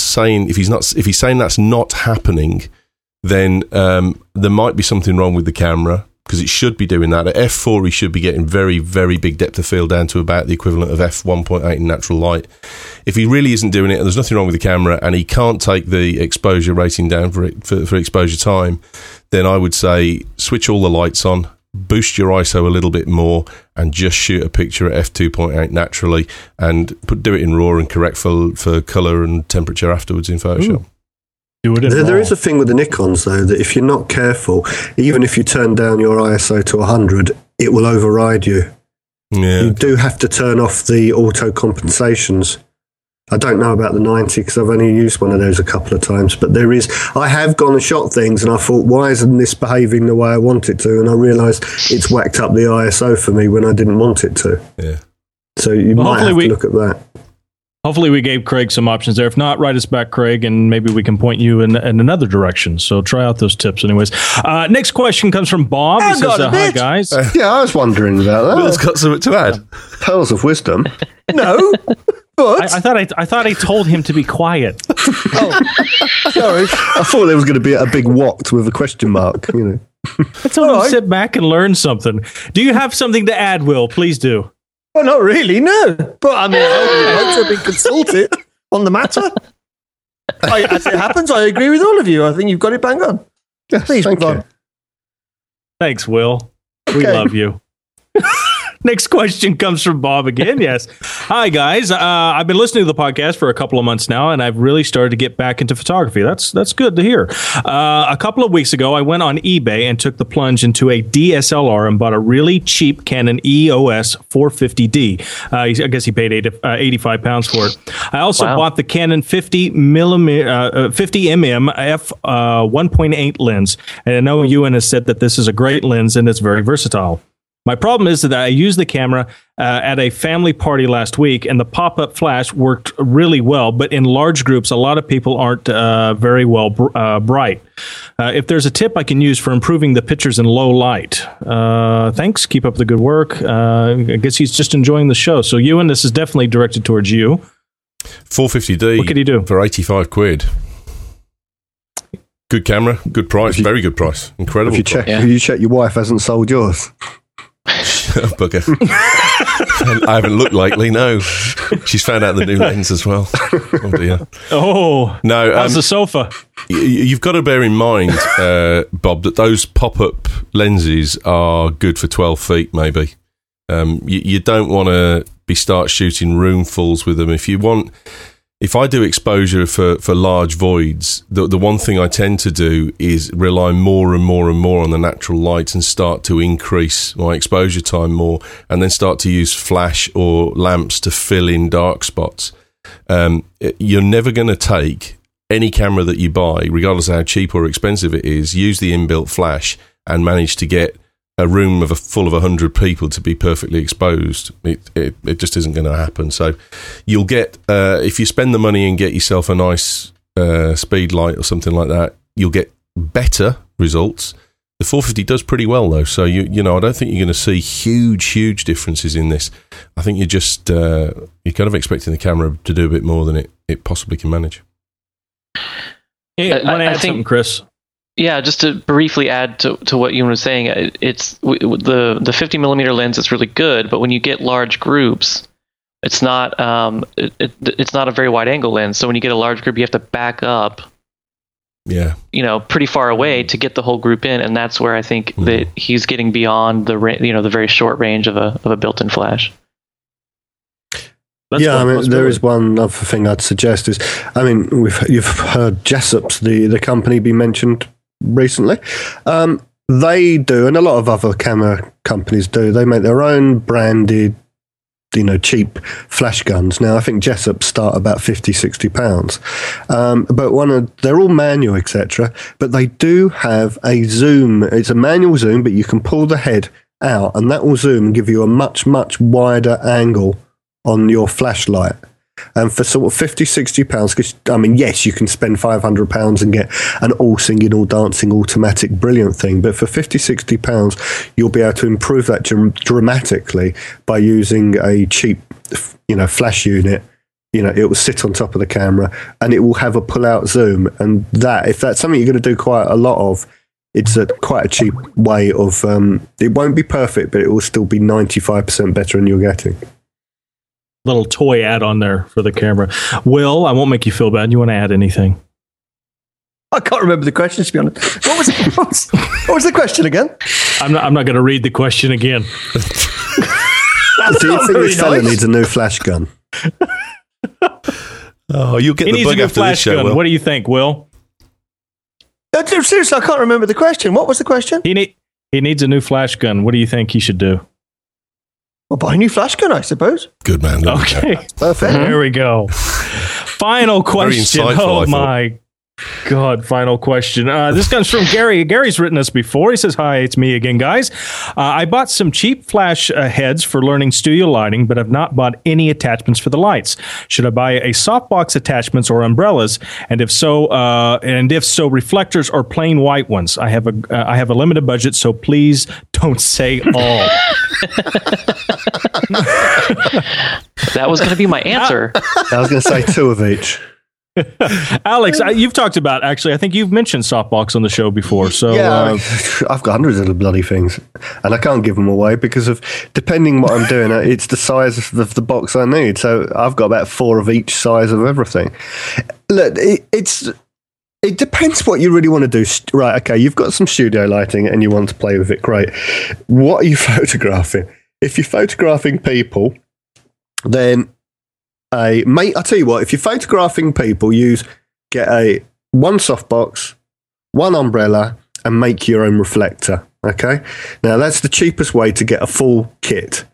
he's saying that's not happening, then there might be something wrong with the camera, because it should be doing that. At f4, he should be getting very, very big depth of field down to about the equivalent of f1.8 in natural light. If he really isn't doing it, and there's nothing wrong with the camera, and he can't take the exposure rating down for exposure time, then I would say switch all the lights on, boost your ISO a little bit more, and just shoot a picture at f2.8 naturally, and do it in RAW and correct for colour and temperature afterwards in Photoshop. Ooh. There is a thing with the Nikons, though, that if you're not careful, even if you turn down your ISO to 100, it will override you. Yeah. You do have to turn off the auto compensations. I don't know about the 90 because I've only used one of those a couple of times, but there is. I have gone and shot things and I thought, why isn't this behaving the way I want it to? And I realised it's whacked up the ISO for me when I didn't want it to. Yeah. So you might have to look at that. Hopefully we gave Craig some options there. If not, write us back, Craig, and maybe we can point you in another direction. So try out those tips anyways. Next question comes from Bob. He says, hi, guys. Yeah, I was wondering about that. Will's got something to add. Pearls of wisdom. No, but... I thought I told him to be quiet. Oh, sorry. I thought there was going to be a big what with a question mark, you know. I told him to sit back and learn something. Do you have something to add, Will? Please do. Well, not really, no. But I mean, I hope to have been consulted on the matter. As it happens, I agree with all of you. I think you've got it bang on. Yes, please move on. Thanks, Will. We love you. Next question comes from Bob again. Yes. Hi, guys. I've been listening to the podcast for a couple of months now, and I've really started to get back into photography. That's good to hear. A couple of weeks ago, I went on eBay and took the plunge into a DSLR and bought a really cheap Canon EOS 450D. I guess he paid 85 pounds for it. I also bought the Canon 50mm f 1.8 lens, and I know Ewan has said that this is a great lens and it's very versatile. My problem is that I used the camera at a family party last week, and the pop-up flash worked really well, but in large groups, a lot of people aren't very well bright. If there's a tip I can use for improving the pictures in low light, thanks. Keep up the good work. I guess he's just enjoying the show. So, Ewan, this is definitely directed towards you. 450D. What could he do? For 85 quid. Good camera, good price, very good price. Incredible. If you check your wife hasn't sold yours. Bugger. I haven't looked lately, no. She's found out the new lens as well. Oh, dear. Oh, no. How's the sofa? You've got to bear in mind, Bob, that those pop-up lenses are good for 12 feet, maybe. You don't want to start shooting roomfuls with them. If I do exposure for large voids, the one thing I tend to do is rely more and more and more on the natural light and start to increase my exposure time more, and then start to use flash or lamps to fill in dark spots. You're never going to take any camera that you buy, regardless of how cheap or expensive it is, use the inbuilt flash and manage to get a room full of 100 people to be perfectly exposed. It just isn't going to happen. So you'll get, if you spend the money and get yourself a nice speed light or something like that, you'll get better results. The 450 does pretty well though. So you know, I don't think you're going to see huge differences in this. I think you're just, you're kind of expecting the camera to do a bit more than it possibly can manage. Yeah, I want to add something, Chris. Yeah, just to briefly add to what Ewan was saying, it's the 50mm lens is really good, but when you get large groups, it's not it's not a very wide angle lens. So when you get a large group, you have to back up, pretty far away to get the whole group in, and that's where I think that he's getting beyond the very short range of a built-in flash. There is one other thing I'd suggest is, you've heard Jessops, the company, be mentioned recently. They do, and a lot of other camera companies do, they make their own branded cheap flash guns. Now I think Jessup start about £50-60, but they're all manual, etc. But they do have a zoom. It's a manual zoom, but you can pull the head out, and that will zoom and give you a much wider angle on your flashlight. And for sort of £50-60, because yes, you can spend £500 and get an all singing, all dancing, automatic, brilliant thing. But for £50-60, you'll be able to improve that dramatically by using a cheap, flash unit. It will sit on top of the camera, and it will have a pull-out zoom. And if that's something you're going to do quite a lot of, it's quite a cheap way of. It won't be perfect, but it will still be 95% better than you're getting. Little toy add-on there for the camera. Will, I won't make you feel bad. You want to add anything? I can't remember the question, to be honest. What was the question again? I'm not going to read the question again. Do you think this fella needs a new flash gun? Oh, you'll get the bug after this show, Will. What do you think, Will? Seriously, I can't remember the question. What was the question? He needs a new flash gun. What do you think he should do? Well, buy a new flash gun, I suppose. Good man. Okay. Perfect. There we go. Final question. Oh, my God. Final question. This comes from Gary. Gary's written us before. He says, hi, it's me again, guys. I bought some cheap flash heads for learning studio lighting, but have not bought any attachments for the lights. Should I buy a softbox attachments or umbrellas? And if so, reflectors or plain white ones? I have a limited budget, so please don't say all. That was going to be my answer. I was going to say 2 of each. Alex, you've talked about, actually, I think you've mentioned softbox on the show before. So yeah, I've got hundreds of the bloody things, and I can't give them away because of, depending what I'm doing, it's the size of the box I need. So I've got about 4 of each size of everything. Look, it depends what you really want to do. Right, okay, you've got some studio lighting and you want to play with it, great. What are you photographing? If you're photographing people, then I'll tell you what, if you're photographing people, get one softbox, one umbrella, and make your own reflector. Okay? Now, that's the cheapest way to get a full kit.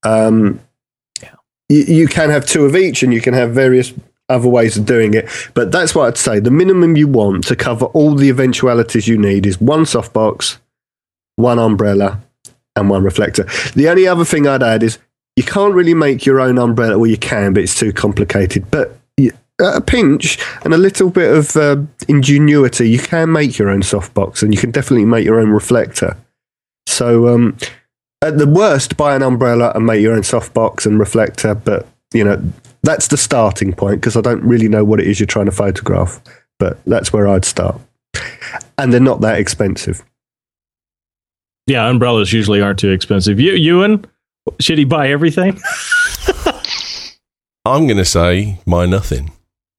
You can have 2 of each, and you can have various other ways of doing it, but that's what I'd say. The minimum you want to cover all the eventualities you need is one softbox, one umbrella, and one reflector. The only other thing I'd add is you can't really make your own umbrella. Well, you can, but it's too complicated. But a pinch and a little bit of ingenuity, you can make your own softbox, and you can definitely make your own reflector. So at the worst, buy an umbrella and make your own softbox and reflector. But, that's the starting point, because I don't really know what it is you're trying to photograph. But that's where I'd start. And they're not that expensive. Yeah, umbrellas usually aren't too expensive. Ewan, should he buy everything? I'm going to say buy nothing.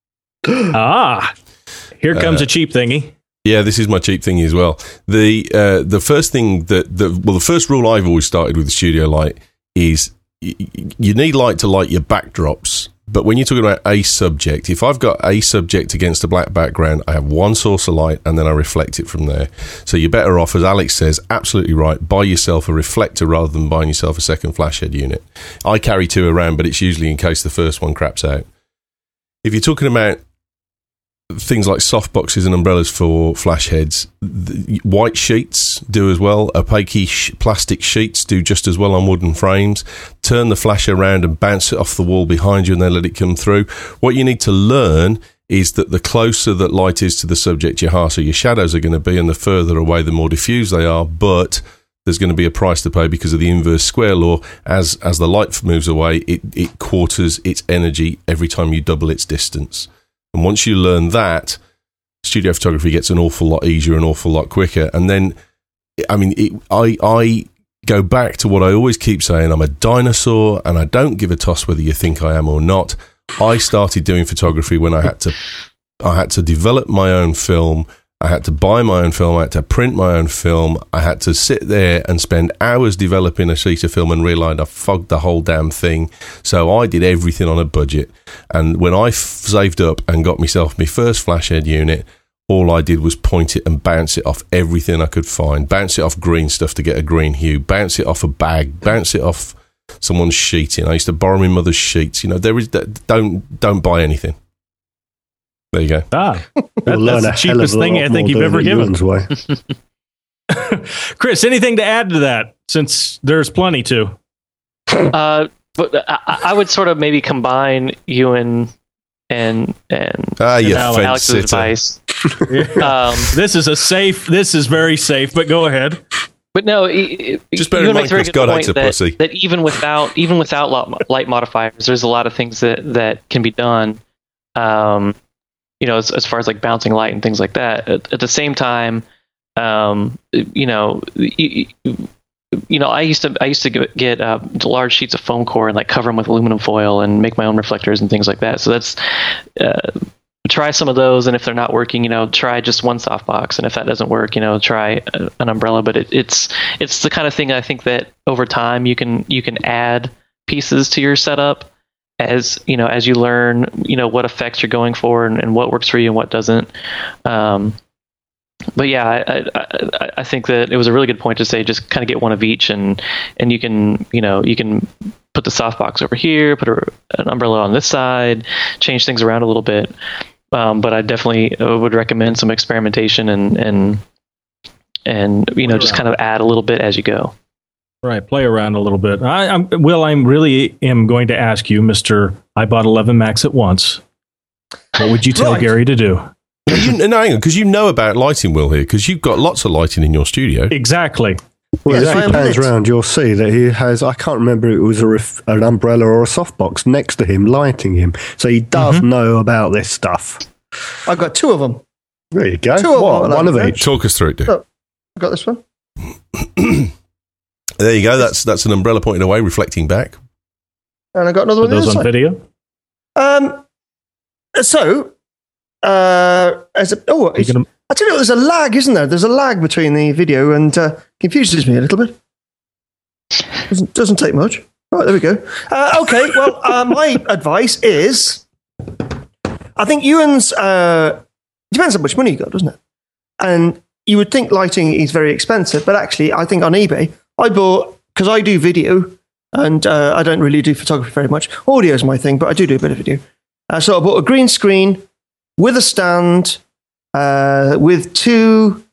Here comes a cheap thingy. Yeah, this is my cheap thingy as well. The first thing the first rule I've always started with the studio light is you need light to light your backdrops. But when you're talking about a subject, if I've got a subject against a black background, I have one source of light and then I reflect it from there. So you're better off, as Alex says, absolutely right, buy yourself a reflector rather than buying yourself a second flash head unit. I carry 2 around, but it's usually in case the first one craps out. If you're talking about things like softboxes and umbrellas for flash heads, white sheets do as well. Opaque plastic sheets do just as well on wooden frames. Turn the flash around and bounce it off the wall behind you and then let it come through. What you need to learn is that the closer that light is to the subject, your harsher your shadows are going to be, and the further away, the more diffuse they are. But there's going to be a price to pay because of the inverse square law. As the light moves away, it quarters its energy every time you double its distance. And once you learn that, studio photography gets an awful lot easier, an awful lot quicker. And then, I go back to what I always keep saying. I'm a dinosaur, and I don't give a toss whether you think I am or not. I started doing photography when I had to develop my own film. I had to buy my own film. I had to print my own film. I had to sit there and spend hours developing a sheet of film and realised I fogged the whole damn thing. So I did everything on a budget. And when I saved up and got myself my first flash head unit, all I did was point it and bounce it off everything I could find. Bounce it off green stuff to get a green hue. Bounce it off a bag. Bounce it off someone's sheeting. I used to borrow my mother's sheets. There is don't buy anything. There you go. That's We'll learn the a hell of cheapest a thing lot I think more you've ever doing it given. Ewan's way. Chris, anything to add to that? Since there's plenty to. But I would sort of maybe combine Ewan and Alex's advice. This is very safe, but go ahead. But no, just bear in mind, Chris, God hates a pussy. That even without light modifiers, there's a lot of things that can be done. As far as like bouncing light and things like that. At the same time, I used to get large sheets of foam core and like cover them with aluminum foil and make my own reflectors and things like that. So that's try some of those, and if they're not working, try just one softbox, and if that doesn't work, try an umbrella. But it's the kind of thing I think that over time you can add pieces to your setup as you learn what effects you're going for and what works for you and what doesn't. But yeah, I think that it was a really good point to say just kind of get one of each, and you can put the softbox over here, put an umbrella on this side, change things around a little bit. But I definitely would recommend some experimentation and just kind of add a little bit as you go. Right, play around a little bit. I really am going to ask you, Mr. I bought 11 Max at once. What would you tell Gary to do? Hang on, because you know about lighting, Will, here, because you've got lots of lighting in your studio. Exactly. Well, if he pans around, you'll see that he has, I can't remember if it was an umbrella or a softbox next to him, lighting him. So he does know about this stuff. I've got two of them. There you go. Two of them. One of each. Talk us through it, dude. Oh, I've got this one. There you go. That's an umbrella pointing away, reflecting back. And I got another one. Those on video? I tell you what, there's a lag, isn't there? There's a lag between the video and confuses me a little bit. Doesn't take much. Right, there we go. Okay, well, my advice is, I think Ewan's depends how much money you got, doesn't it? And you would think lighting is very expensive, but actually, I think on eBay, I bought, because I do video, and I don't really do photography very much. Audio is my thing, but I do a bit of video. So I bought a green screen with a stand, with two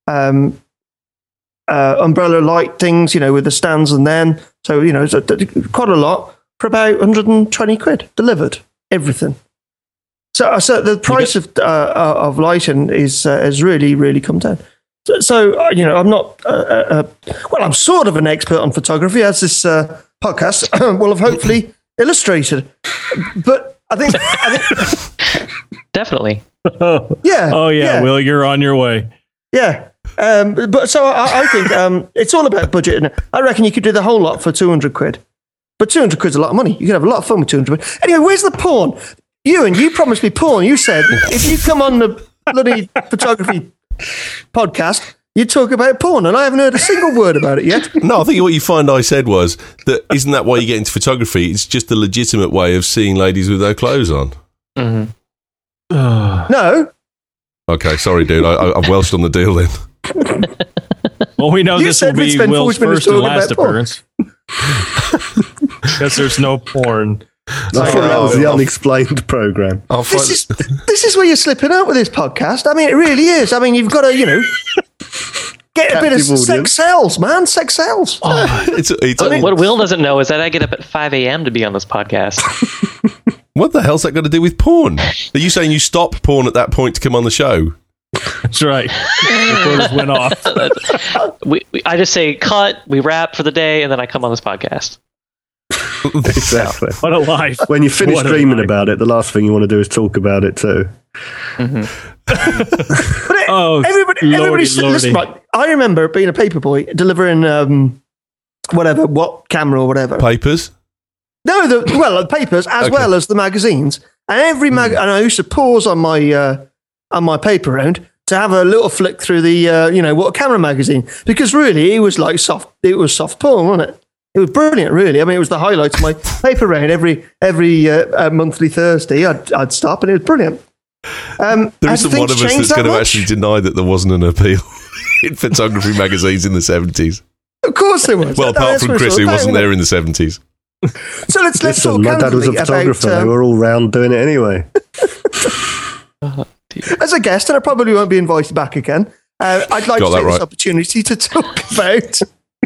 umbrella light things, with the stands and them. So, it's quite a lot for about 120 quid delivered, everything. So the price of lighting has really, really come down. So I'm not, I'm sort of an expert on photography, as this podcast will have hopefully illustrated. But I think definitely. Yeah. Oh, yeah. Will, you're on your way. Yeah. But so I think it's all about budget. And I reckon you could do the whole lot for 200 quid. But 200 quid's a lot of money. You could have a lot of fun with 200 quid. Anyway, where's the porn? Ewan, you promised me porn. You said if you come on the bloody photography podcast, you talk about porn, and I haven't heard a single word about it yet. No, I think what you find I said was that isn't that why you get into photography? It's just a legitimate way of seeing ladies with their clothes on. Mm-hmm. No. Okay, sorry, dude. I've welched on the deal then. Well, we know You this will said we'd be spend Will's 40 minutes first and talking last about porn. appearance. Because there's no porn. I thought that was the unexplained program. This is where you're slipping out with this podcast. I mean, it really is. I mean, you've got to, get a bit of sex sells, man. Sex sells. What Will doesn't know is that I get up at 5 a.m. to be on this podcast. What the hell's that got to do with porn? Are you saying you stop porn at that point to come on the show? That's right. Recorders went off. I just say cut, we wrap for the day, and then I come on this podcast. Exactly. What a life. When you finish dreaming about it, the last thing you want to do is talk about it too. Mm-hmm. But everybody listen, right, I remember being a paperboy delivering what camera or whatever. Papers? No, the papers as well as the magazines. And every and I used to pause on my paper round to have a little flick through the what camera magazine, because really it was like soft porn, wasn't it? It was brilliant, really. I mean, it was the highlights of my paper round every monthly Thursday. I'd stop, and it was brilliant. There isn't one of us that's going to actually deny that there wasn't an appeal in photography magazines in the 70s. Of course there was. Well, apart from Chris, who wasn't there in the 70s. So let's talk Listen, my dad was a photographer. They were all round doing it anyway. As a guest, and I probably won't be invited back again. I'd like to take this opportunity to talk about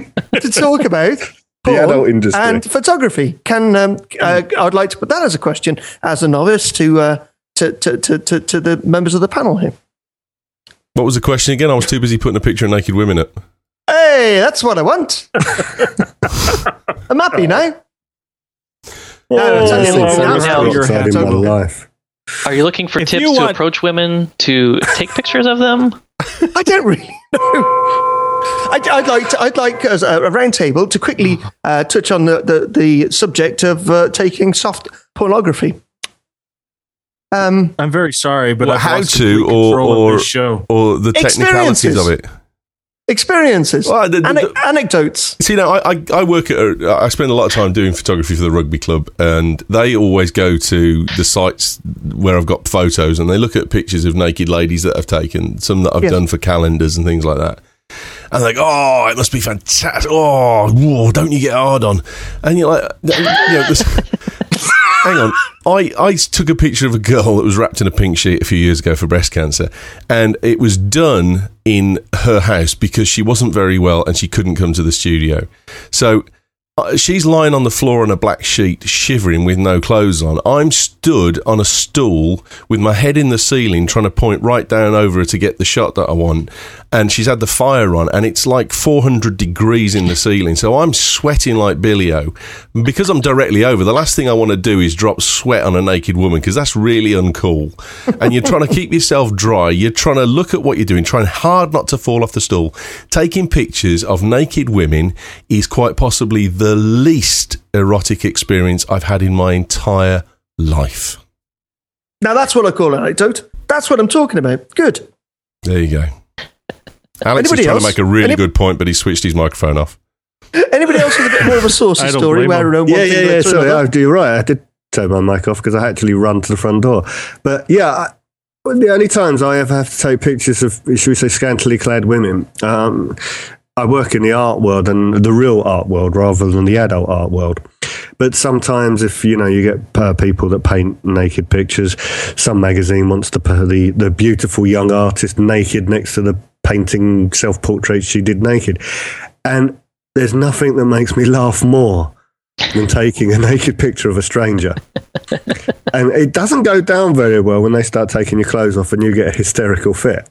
the adult industry and photography. I'd like to put that as a question as a novice to the members of the panel here. What was the question again? I was too busy putting a picture of naked women up. Hey, that's what I want. I'm happy now. Are you looking for tips to approach women to take pictures of them? I don't really know. I'd like as a round table to quickly touch on the subject of taking soft pornography. I'm very sorry, but how to or the technicalities of it. Experiences, anecdotes. See, now I work at. I spend a lot of time doing photography for the rugby club, and they always go to the sites where I've got photos, and they look at pictures of naked ladies that I've taken, some that I've done for calendars and things like that. And they're like, oh, it must be fantastic. Oh, whoa, don't you get hard on? And you're like, hang on. I took a picture of a girl that was wrapped in a pink sheet a few years ago for breast cancer, and it was done in her house because she wasn't very well and she couldn't come to the studio. So she's lying on the floor on a black sheet, shivering with no clothes on. I'm stood on a stool with my head in the ceiling, trying to point right down over her to get the shot that I want. And she's had the fire on, and it's like 400 degrees in the ceiling. So I'm sweating like Billy-O. Because I'm directly over, the last thing I want to do is drop sweat on a naked woman, because that's really uncool. And you're trying to keep yourself dry. You're trying to look at what you're doing, trying hard not to fall off the stool. Taking pictures of naked women is quite possibly the least erotic experience I've had in my entire life. Now that's what I call an anecdote. That's what I'm talking about. Good. There you go. Alex is trying to make a really good point, but he switched his microphone off. Anybody else with a bit more of a saucy story? Sorry, you're right. I did turn my mic off because I actually run to the front door. But yeah, the only times I ever have to take pictures of, should we say, scantily clad women, I work in the art world, and the real art world rather than the adult art world. But sometimes if, you get people that paint naked pictures, some magazine wants to put the beautiful young artist naked next to the painting self-portrait she did naked. And there's nothing that makes me laugh more than taking a naked picture of a stranger. And it doesn't go down very well when they start taking your clothes off and you get a hysterical fit.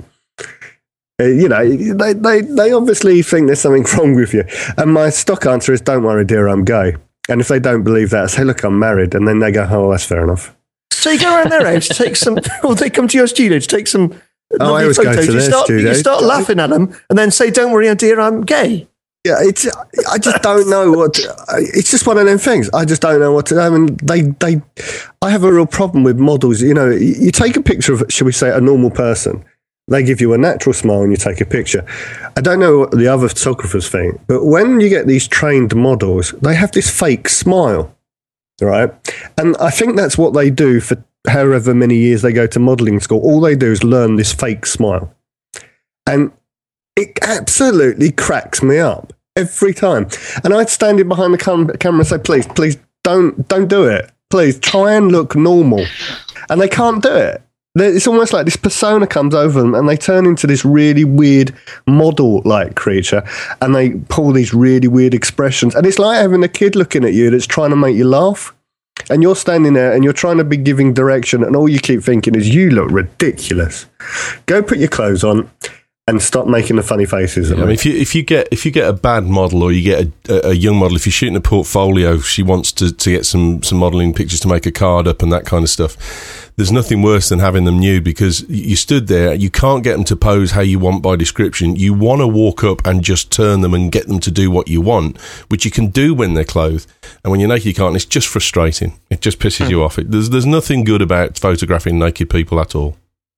They obviously think there's something wrong with you. And my stock answer is, don't worry, dear, I'm gay. And if they don't believe that, I say, look, I'm married. And then they go, oh, that's fair enough. So you go around their house to take some, or they come to your studio to take some I always photos. go to their studio. You start laughing at them and then say, don't worry, dear, I'm gay. Yeah, I just don't know it's just one of them things. I just don't know what to do. I mean, I have a real problem with models. You take a picture of, shall we say, a normal person. They give you a natural smile when you take a picture. I don't know what the other photographers think, but when you get these trained models, they have this fake smile, right? And I think that's what they do for however many years they go to modelling school. All they do is learn this fake smile. And it absolutely cracks me up every time. And I'd stand in behind the camera and say, please, don't do it. Please, try and look normal. And they can't do it. It's almost like this persona comes over them and they turn into this really weird model-like creature, and they pull these really weird expressions. And it's like having a kid looking at you that's trying to make you laugh. And you're standing there and you're trying to be giving direction, and all you keep thinking is, you look ridiculous. Go put your clothes on and stop making the funny faces at me. I mean, if you get a bad model, or you get a young model, if you're shooting a portfolio, she wants to get some modelling pictures to make a card up and that kind of stuff. There's nothing worse than having them nude, because you stood there, you can't get them to pose how you want by description. You want to walk up and just turn them and get them to do what you want, which you can do when they're clothed. And when you're naked, you can't. It's just frustrating. It just pisses you off. There's nothing good about photographing naked people at all.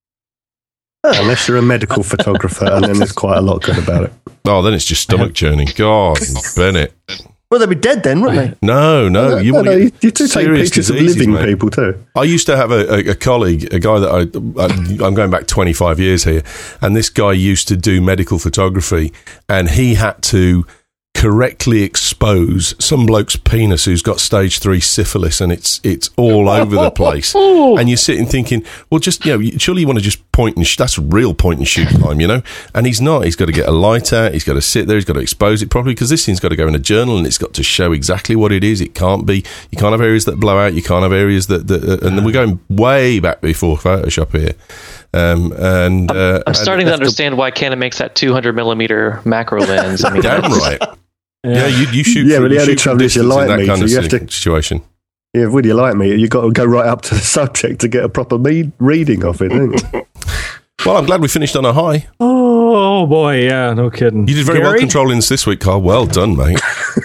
Unless you're a medical photographer, and then there's quite a lot good about it. Oh, then it's just stomach churning. God, Bennett. Well, they'd be dead then, wouldn't they? No. You do take pictures of living people too. I used to have a colleague, a guy that I'm going back 25 years here, and this guy used to do medical photography, and he had to correctly expose some bloke's penis who's got stage 3 syphilis and it's all over the place, and you're sitting thinking, well, just surely you want to just point and that's real point and shoot time, and he's not. He's got to get a light out, he's got to sit there, he's got to expose it properly, because this thing's got to go in a journal and it's got to show exactly what it is. It can't be, you can't have areas that blow out, you can't have areas that and then we're going way back before Photoshop here. I'm starting to understand why Canon makes that 200 millimeter macro lens. I mean, damn right. Yeah, you shoot. Yeah, but the only trouble is your light meter. Kind of you have to situation. Yeah, with your light meter, you've got to go right up to the subject to get a proper reading of it, don't you? Well, I'm glad we finished on a high. Oh boy, yeah, no kidding. You did very well controlling this week, Carl. Well done, mate.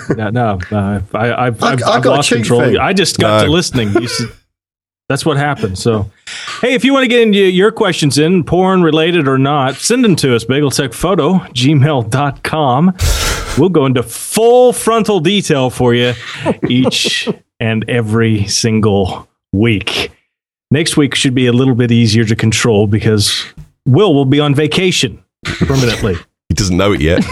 I've lost control. Thing. I just got to listening. That's what happened. So, hey, if you want to get into your questions in, porn related or not, send them to us, bageltechphoto@gmail.com. We'll go into full frontal detail for you each and every single week. Next week should be a little bit easier to control because Will be on vacation permanently. He doesn't know it yet.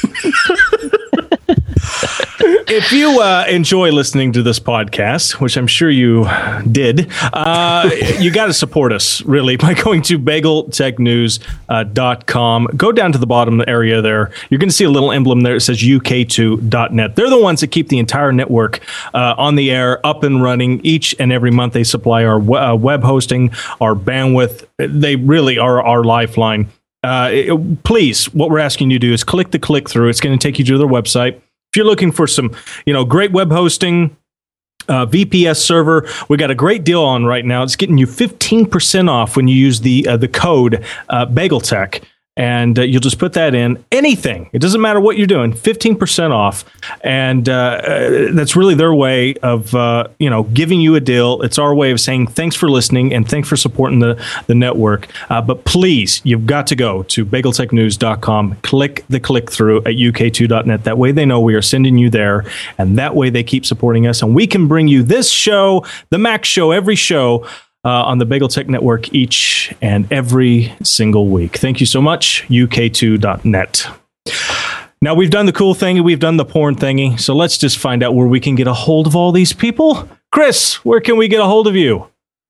If you enjoy listening to this podcast, which I'm sure you did, you got to support us, really, by going to bageltechnews.com. Go down to the bottom area there. You're going to see a little emblem there that says UK2.net. They're the ones that keep the entire network on the air, up and running. Each and every month, they supply our web hosting, our bandwidth. They really are our lifeline. Please, what we're asking you to do is click the click-through. It's going to take you to their website. If you're looking for some, great web hosting, VPS server, we got a great deal on right now. It's getting you 15% off when you use the code BagelTech. And you'll just put that in. Anything. It doesn't matter what you're doing. 15% off. And that's really their way of, giving you a deal. It's our way of saying thanks for listening and thanks for supporting the network. But please, you've got to go to bageltechnews.com. Click the click-through at UK2.net. That way they know we are sending you there. And that way they keep supporting us. And we can bring you this show, the Mac Show, every show, on the BagelTech Network each and every single week. Thank you so much, UK2.net. Now, we've done the cool thingy, we've done the porn thingy, so let's just find out where we can get a hold of all these people. Chris, where can we get a hold of you?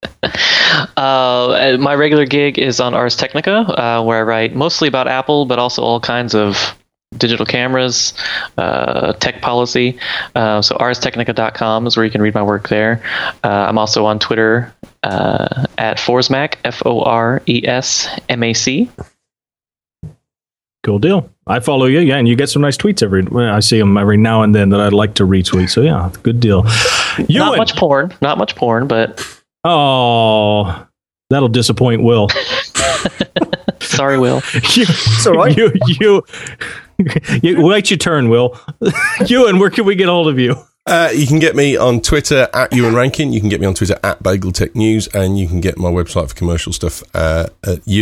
My regular gig is on Ars Technica, where I write mostly about Apple, but also all kinds of digital cameras, tech policy. So arstechnica.com is where you can read my work there. I'm also on Twitter at Forsmac, FORESMAC. Cool deal. I follow you, yeah, and you get some nice tweets I see them every now and then that I'd like to retweet. So yeah, good deal. Not much porn, but oh, that'll disappoint Will. Sorry, Will. It's all right. You wait your turn, Will. Ewan, where can we get hold of you? You can get me on Twitter at Ewan Rankin. You can get me on Twitter at BagelTech News, and you can get my website for commercial stuff at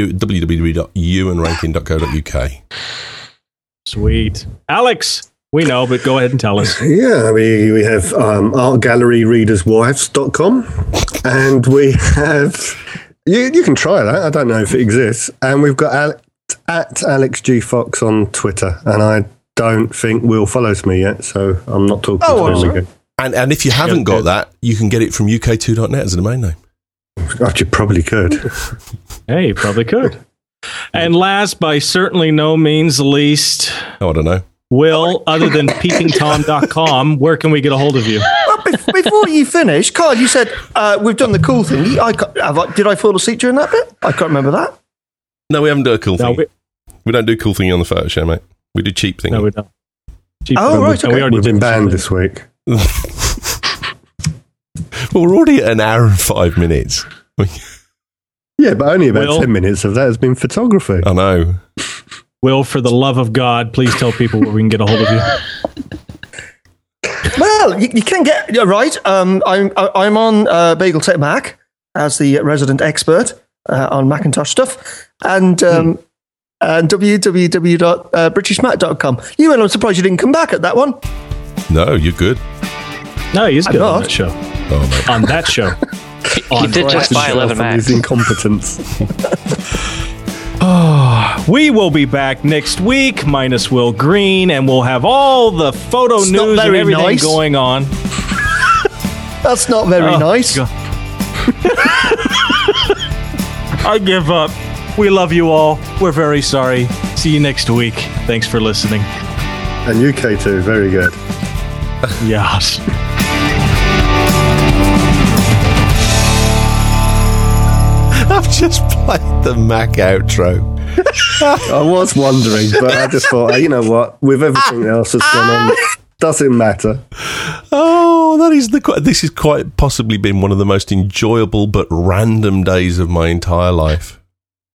www.ewanrankin.co.uk. Sweet. Alex, we know, but go ahead and tell us. Yeah, we have artgalleryreaderswives.com, and we have... You can try that. I don't know if it exists. And we've got at Alex G. Fox on Twitter, and I don't think Will follows me yet, so I'm not talking to him again. And if you haven't got that, you can get it from UK2.net as a domain name. You probably could. Hey, probably could. And last, by certainly no means least... Oh, I don't know. Will, other than peepingtom.com, where can we get a hold of you? Well, before you finish, Carl, you said we've done the cool thing. Did I fall asleep during that bit? I can't remember that. No, we haven't done a cool thing. We don't do cool thing on the photo show, mate. We do cheap thing. No, we don't. Right. Okay. We've been banned this week. Well, we're already at an hour and 5 minutes. Yeah, but only about 10 minutes of that has been photography. I know. Will, for the love of God, please tell people where we can get a hold of you. Well, you can get right. I'm on BagelTech Mac as the resident expert on Macintosh stuff, and www.britishmac.com. Ewan, I'm surprised you didn't come back at that one. No, you're good. No, he's good on that show. Oh, mate. On that show. He did just buy 11 Macs. His incompetence. We will be back next week, minus Will Green, and we'll have all the photo It's news not and very everything nice. going on. That's not very Oh, nice. God. I give up. We love you all. We're very sorry. See you next week. Thanks for listening. And UK2, very good. Yes. I've just played the Mac outro. I was wondering, but I just thought, you know what? With everything else that's gone on, doesn't matter. Oh, this has quite possibly been one of the most enjoyable but random days of my entire life.